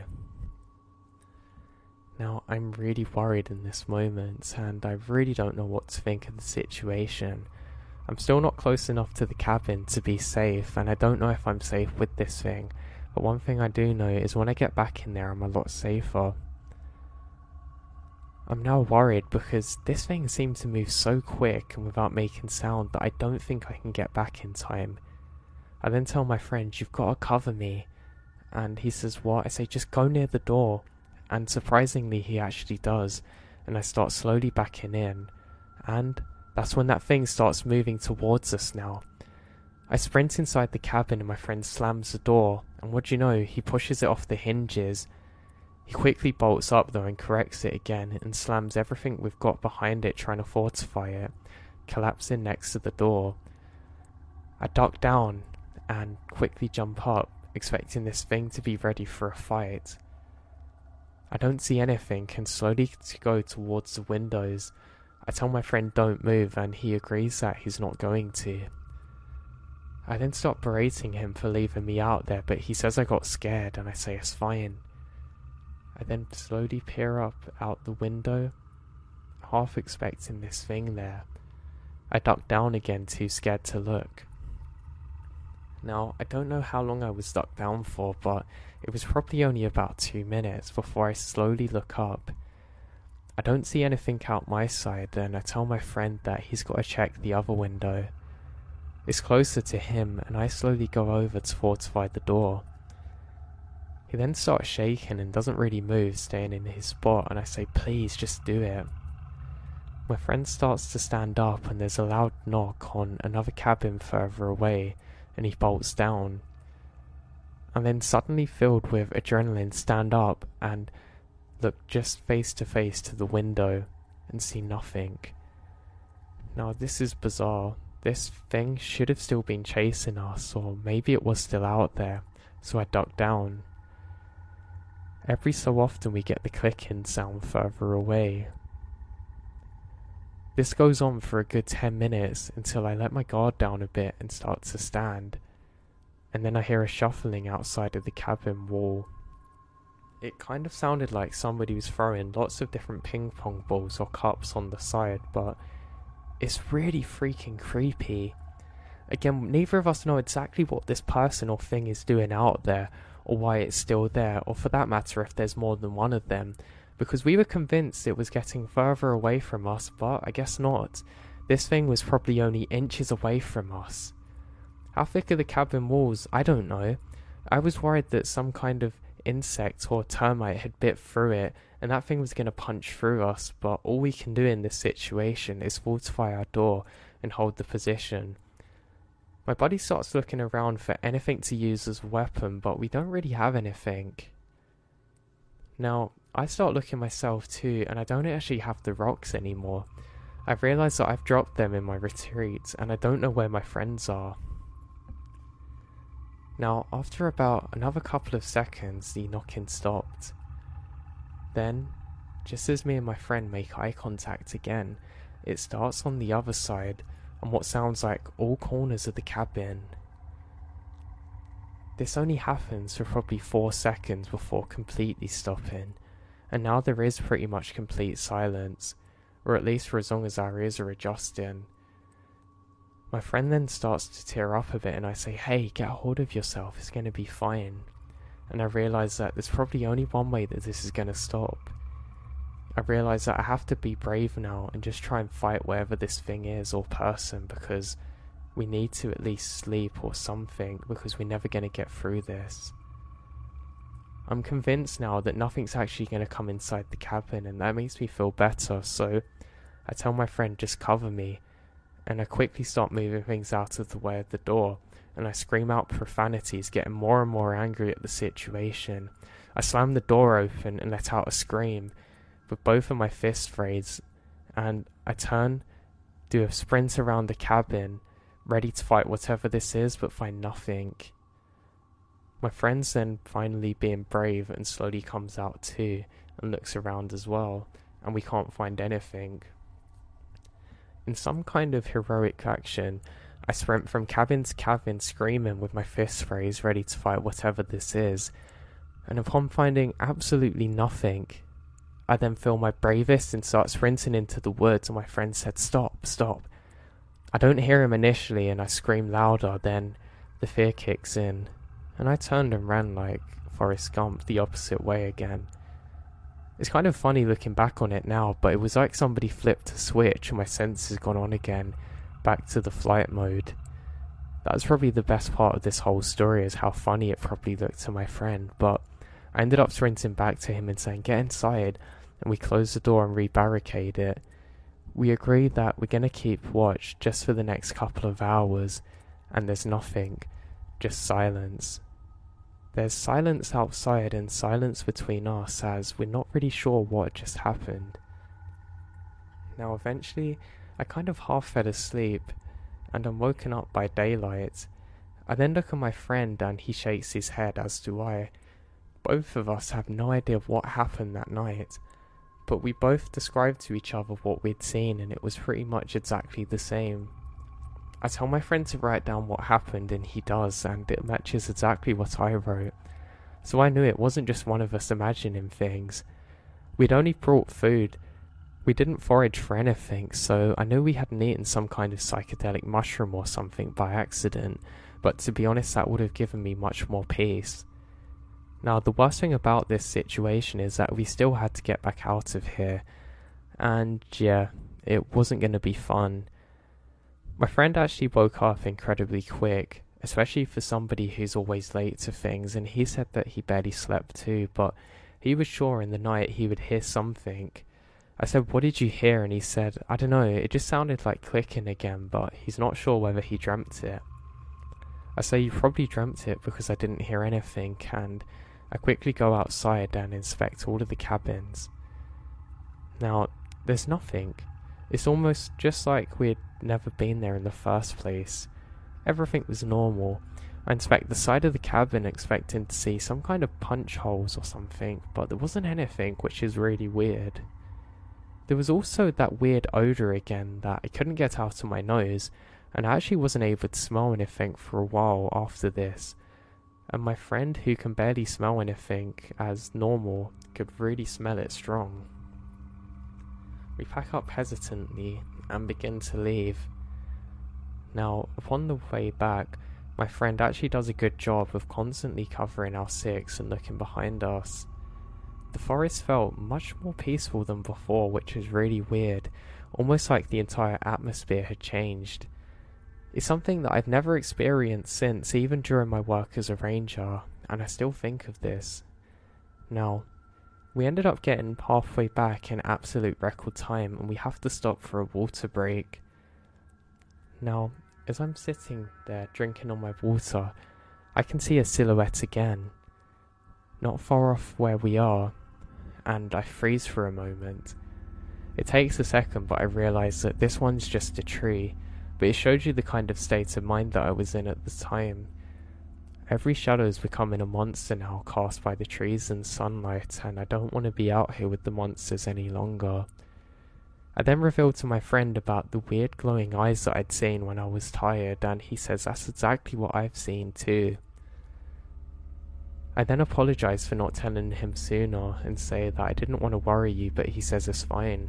Speaker 1: Now, I'm really worried in this moment, and I really don't know what to think of the situation. I'm still not close enough to the cabin to be safe, and I don't know if I'm safe with this thing, but one thing I do know is when I get back in there, I'm a lot safer. I'm now worried because this thing seems to move so quick and without making sound that I don't think I can get back in time. I then tell my friend, "You've got to cover me," and he says, "What?" I say, "Just go near the door," and surprisingly he actually does, and I start slowly backing in, and that's when that thing starts moving towards us now. I sprint inside the cabin and my friend slams the door, and what do you know, he pushes it off the hinges. He quickly bolts up though and corrects it again and slams everything we've got behind it trying to fortify it, collapsing next to the door. I duck down and quickly jump up, expecting this thing to be ready for a fight. I don't see anything and slowly go towards the windows. I tell my friend don't move and he agrees that he's not going to. I then stop berating him for leaving me out there, but he says I got scared and I say it's fine. I then slowly peer up out the window, half expecting this thing there. I duck down again, too scared to look. Now, I don't know how long I was ducked down for, but it was probably only about 2 minutes before I slowly look up. I don't see anything out my side, and I tell my friend that he's got to check the other window. It's closer to him, and I slowly go over to fortify the door. He then starts shaking and doesn't really move, staying in his spot, and I say, "Please, just do it." My friend starts to stand up, and there's a loud knock on another cabin further away, and he bolts down. And then suddenly filled with adrenaline, stand up and look just face to face to the window and see nothing. Now this is bizarre. This thing should have still been chasing us, or maybe it was still out there, so I ducked down. Every so often we get the clicking sound further away. This goes on for a good 10 minutes until I let my guard down a bit and start to stand. And then I hear a shuffling outside of the cabin wall. It kind of sounded like somebody was throwing lots of different ping pong balls or cups on the side, but it's really freaking creepy. Again, neither of us know exactly what this person or thing is doing out there, or why it's still there, or for that matter if there's more than one of them, because we were convinced it was getting further away from us, but I guess not. This thing was probably only inches away from us. How thick are the cabin walls? I don't know. I was worried that some kind of insect or termite had bit through it, and that thing was going to punch through us, but all we can do in this situation is fortify our door and hold the position. My buddy starts looking around for anything to use as a weapon, but we don't really have anything. Now, I start looking myself too, and I don't actually have the rocks anymore. I've realised that I've dropped them in my retreat, and I don't know where my friends are. Now, after about another couple of seconds, the knocking stopped. Then, just as me and my friend make eye contact again, it starts on the other side, on what sounds like all corners of the cabin. This only happens for probably 4 seconds before completely stopping, and now there is pretty much complete silence, or at least for as long as our ears are adjusting. My friend then starts to tear up a bit and I say, "Hey, get a hold of yourself, it's going to be fine." And I realise that there's probably only one way that this is going to stop. I realise that I have to be brave now and just try and fight whatever this thing is or person, because we need to at least sleep or something, because we're never going to get through this. I'm convinced now that nothing's actually going to come inside the cabin, and that makes me feel better, so I tell my friend, "Just cover me," and I quickly start moving things out of the way of the door, and I scream out profanities, getting more and more angry at the situation. I slam the door open and let out a scream with both of my fists raised, and I do a sprint around the cabin, ready to fight whatever this is, but find nothing. My friend's then finally being brave and slowly comes out too, and looks around as well, and we can't find anything. In some kind of heroic action, I sprint from cabin to cabin screaming with my fists raised, ready to fight whatever this is, and upon finding absolutely nothing, I then feel my bravest and start sprinting into the woods, and my friend said, "Stop, stop." I don't hear him initially and I scream louder, then the fear kicks in, and I turned and ran like Forrest Gump the opposite way again. It's kind of funny looking back on it now, but it was like somebody flipped a switch and my senses gone on again, back to the flight mode. That was probably the best part of this whole story, is how funny it probably looked to my friend, but I ended up sprinting back to him and saying, "Get inside," and we closed the door and re-barricade it. We agreed that we're going to keep watch just for the next couple of hours, and there's nothing, just silence. There's silence outside and silence between us, as we're not really sure what just happened. Now eventually, I kind of half fell asleep, and I'm woken up by daylight. I then look at my friend and he shakes his head, as do I. Both of us have no idea what happened that night, but we both described to each other what we'd seen, and it was pretty much exactly the same. I tell my friend to write down what happened, and he does, and it matches exactly what I wrote. So I knew it wasn't just one of us imagining things. We'd only brought food. We didn't forage for anything, so I knew we hadn't eaten some kind of psychedelic mushroom or something by accident, but to be honest, that would have given me much more peace. Now, the worst thing about this situation is that we still had to get back out of here, and yeah, it wasn't going to be fun. My friend actually woke up incredibly quick, especially for somebody who's always late to things, and he said that he barely slept too, but he was sure in the night he would hear something. I said, "What did you hear?" And he said, "I don't know, it just sounded like clicking again, but he's not sure whether he dreamt it." I say, "You probably dreamt it because I didn't hear anything," and I quickly go outside and inspect all of the cabins. Now, there's nothing. It's almost just like we'd never been there in the first place. Everything was normal. I inspect the side of the cabin expecting to see some kind of punch holes or something, but there wasn't anything, which is really weird. There was also that weird odour again that I couldn't get out of my nose, and I actually wasn't able to smell anything for a while after this. And my friend, who can barely smell anything as normal, could really smell it strong. We pack up hesitantly and begin to leave. Now, upon the way back, my friend actually does a good job of constantly covering our six and looking behind us. The forest felt much more peaceful than before, which is really weird, almost like the entire atmosphere had changed. It's something that I've never experienced since, even during my work as a ranger, and I still think of this. Now, we ended up getting halfway back in absolute record time, and we have to stop for a water break. Now, as I'm sitting there drinking all my water, I can see a silhouette again, not far off where we are, and I freeze for a moment. It takes a second, but I realise that this one's just a tree, but it shows you the kind of state of mind that I was in at the time. Every shadow is becoming a monster now, cast by the trees and sunlight, and I don't want to be out here with the monsters any longer. I then revealed to my friend about the weird glowing eyes that I'd seen when I was tired, and he says that's exactly what I've seen too. I then apologise for not telling him sooner and say that I didn't want to worry you, but he says it's fine.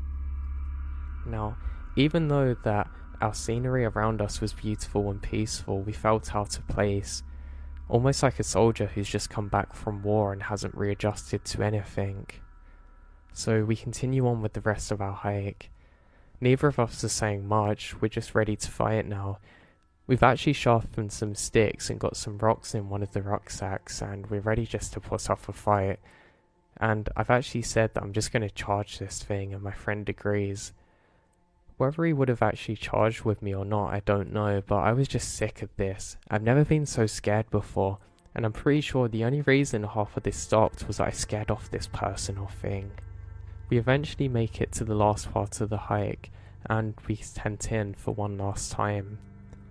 Speaker 1: Now, even though that our scenery around us was beautiful and peaceful, we felt out of place, almost like a soldier who's just come back from war and hasn't readjusted to anything. So we continue on with the rest of our hike. Neither of us is saying much, we're just ready to fight now. We've actually sharpened some sticks and got some rocks in one of the rucksacks, and we're ready just to put off a fight. And I've actually said that I'm just going to charge this thing, and my friend agrees. Whether he would have actually charged with me or not, I don't know, but I was just sick of this. I've never been so scared before, and I'm pretty sure the only reason half of this stopped was that I scared off this person or thing. We eventually make it to the last part of the hike, and we tent in for one last time.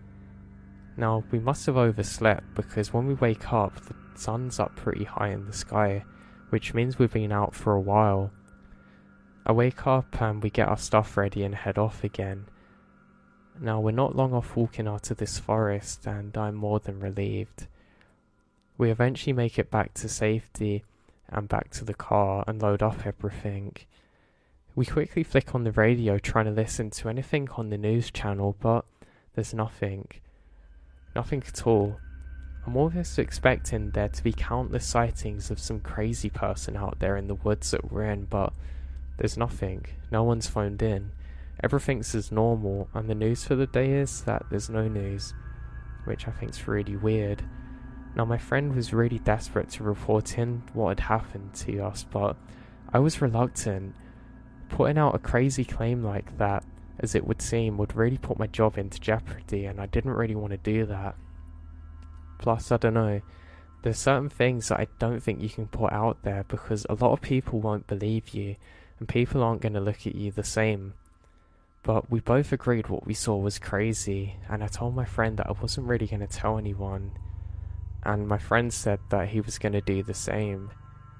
Speaker 1: Now, we must have overslept because when we wake up, the sun's up pretty high in the sky, which means we've been out for a while. I wake up and we get our stuff ready and head off again. Now, we're not long off walking out of this forest, and I'm more than relieved. We eventually make it back to safety and back to the car and load up everything. We quickly flick on the radio trying to listen to anything on the news channel, but there's nothing. Nothing at all. I'm almost expecting there to be countless sightings of some crazy person out there in the woods that we're in, but there's nothing. No one's phoned in. Everything's as normal, and the news for the day is that there's no news, which I think's really weird. Now, my friend was really desperate to report in what had happened to us, but I was reluctant. Putting out a crazy claim like that, as it would seem, would really put my job into jeopardy, and I didn't really want to do that. Plus, I don't know, there's certain things that I don't think you can put out there because a lot of people won't believe you, and people aren't going to look at you the same. But we both agreed what we saw was crazy, and I told my friend that I wasn't really going to tell anyone, and my friend said that he was going to do the same.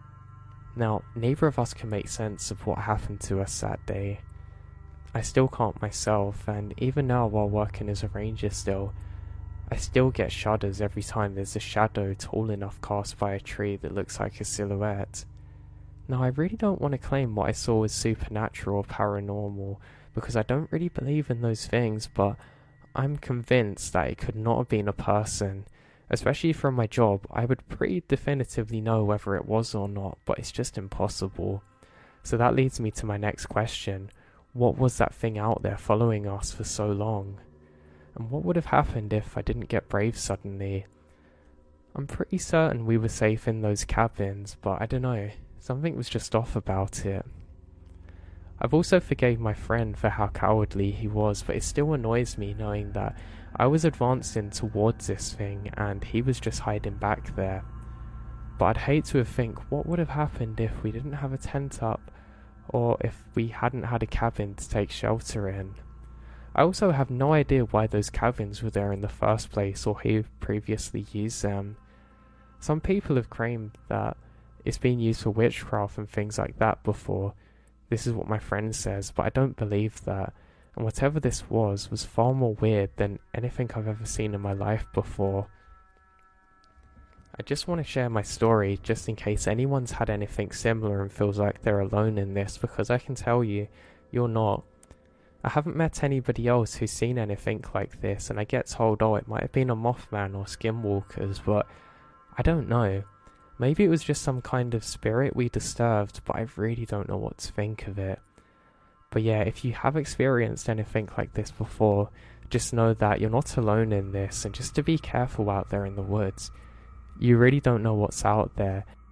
Speaker 1: Now, neither of us can make sense of what happened to us that day. I still can't myself, and even now while working as a ranger still, I still get shudders every time there's a shadow tall enough cast by a tree that looks like a silhouette. Now, I really don't want to claim what I saw was supernatural or paranormal, because I don't really believe in those things, but I'm convinced that it could not have been a person. Especially from my job, I would pretty definitively know whether it was or not, but it's just impossible. So that leads me to my next question. What was that thing out there following us for so long? And what would have happened if I didn't get brave suddenly? I'm pretty certain we were safe in those cabins, but I don't know, something was just off about it. I've also forgave my friend for how cowardly he was, but it still annoys me knowing that I was advancing towards this thing and he was just hiding back there. But I'd hate to think what would have happened if we didn't have a tent up, or if we hadn't had a cabin to take shelter in. I also have no idea why those cabins were there in the first place or who previously used them. Some people have claimed that it's been used for witchcraft and things like that before. This is what my friend says, but I don't believe that. And whatever this was far more weird than anything I've ever seen in my life before. I just want to share my story just in case anyone's had anything similar and feels like they're alone in this, because I can tell you, you're not. I haven't met anybody else who's seen anything like this, and I get told, oh, it might have been a Mothman or skinwalkers, but I don't know. Maybe it was just some kind of spirit we disturbed, but I really don't know what to think of it. But yeah, if you have experienced anything like this before, just know that you're not alone in this, and just to be careful out there in the woods. You really don't know what's out there,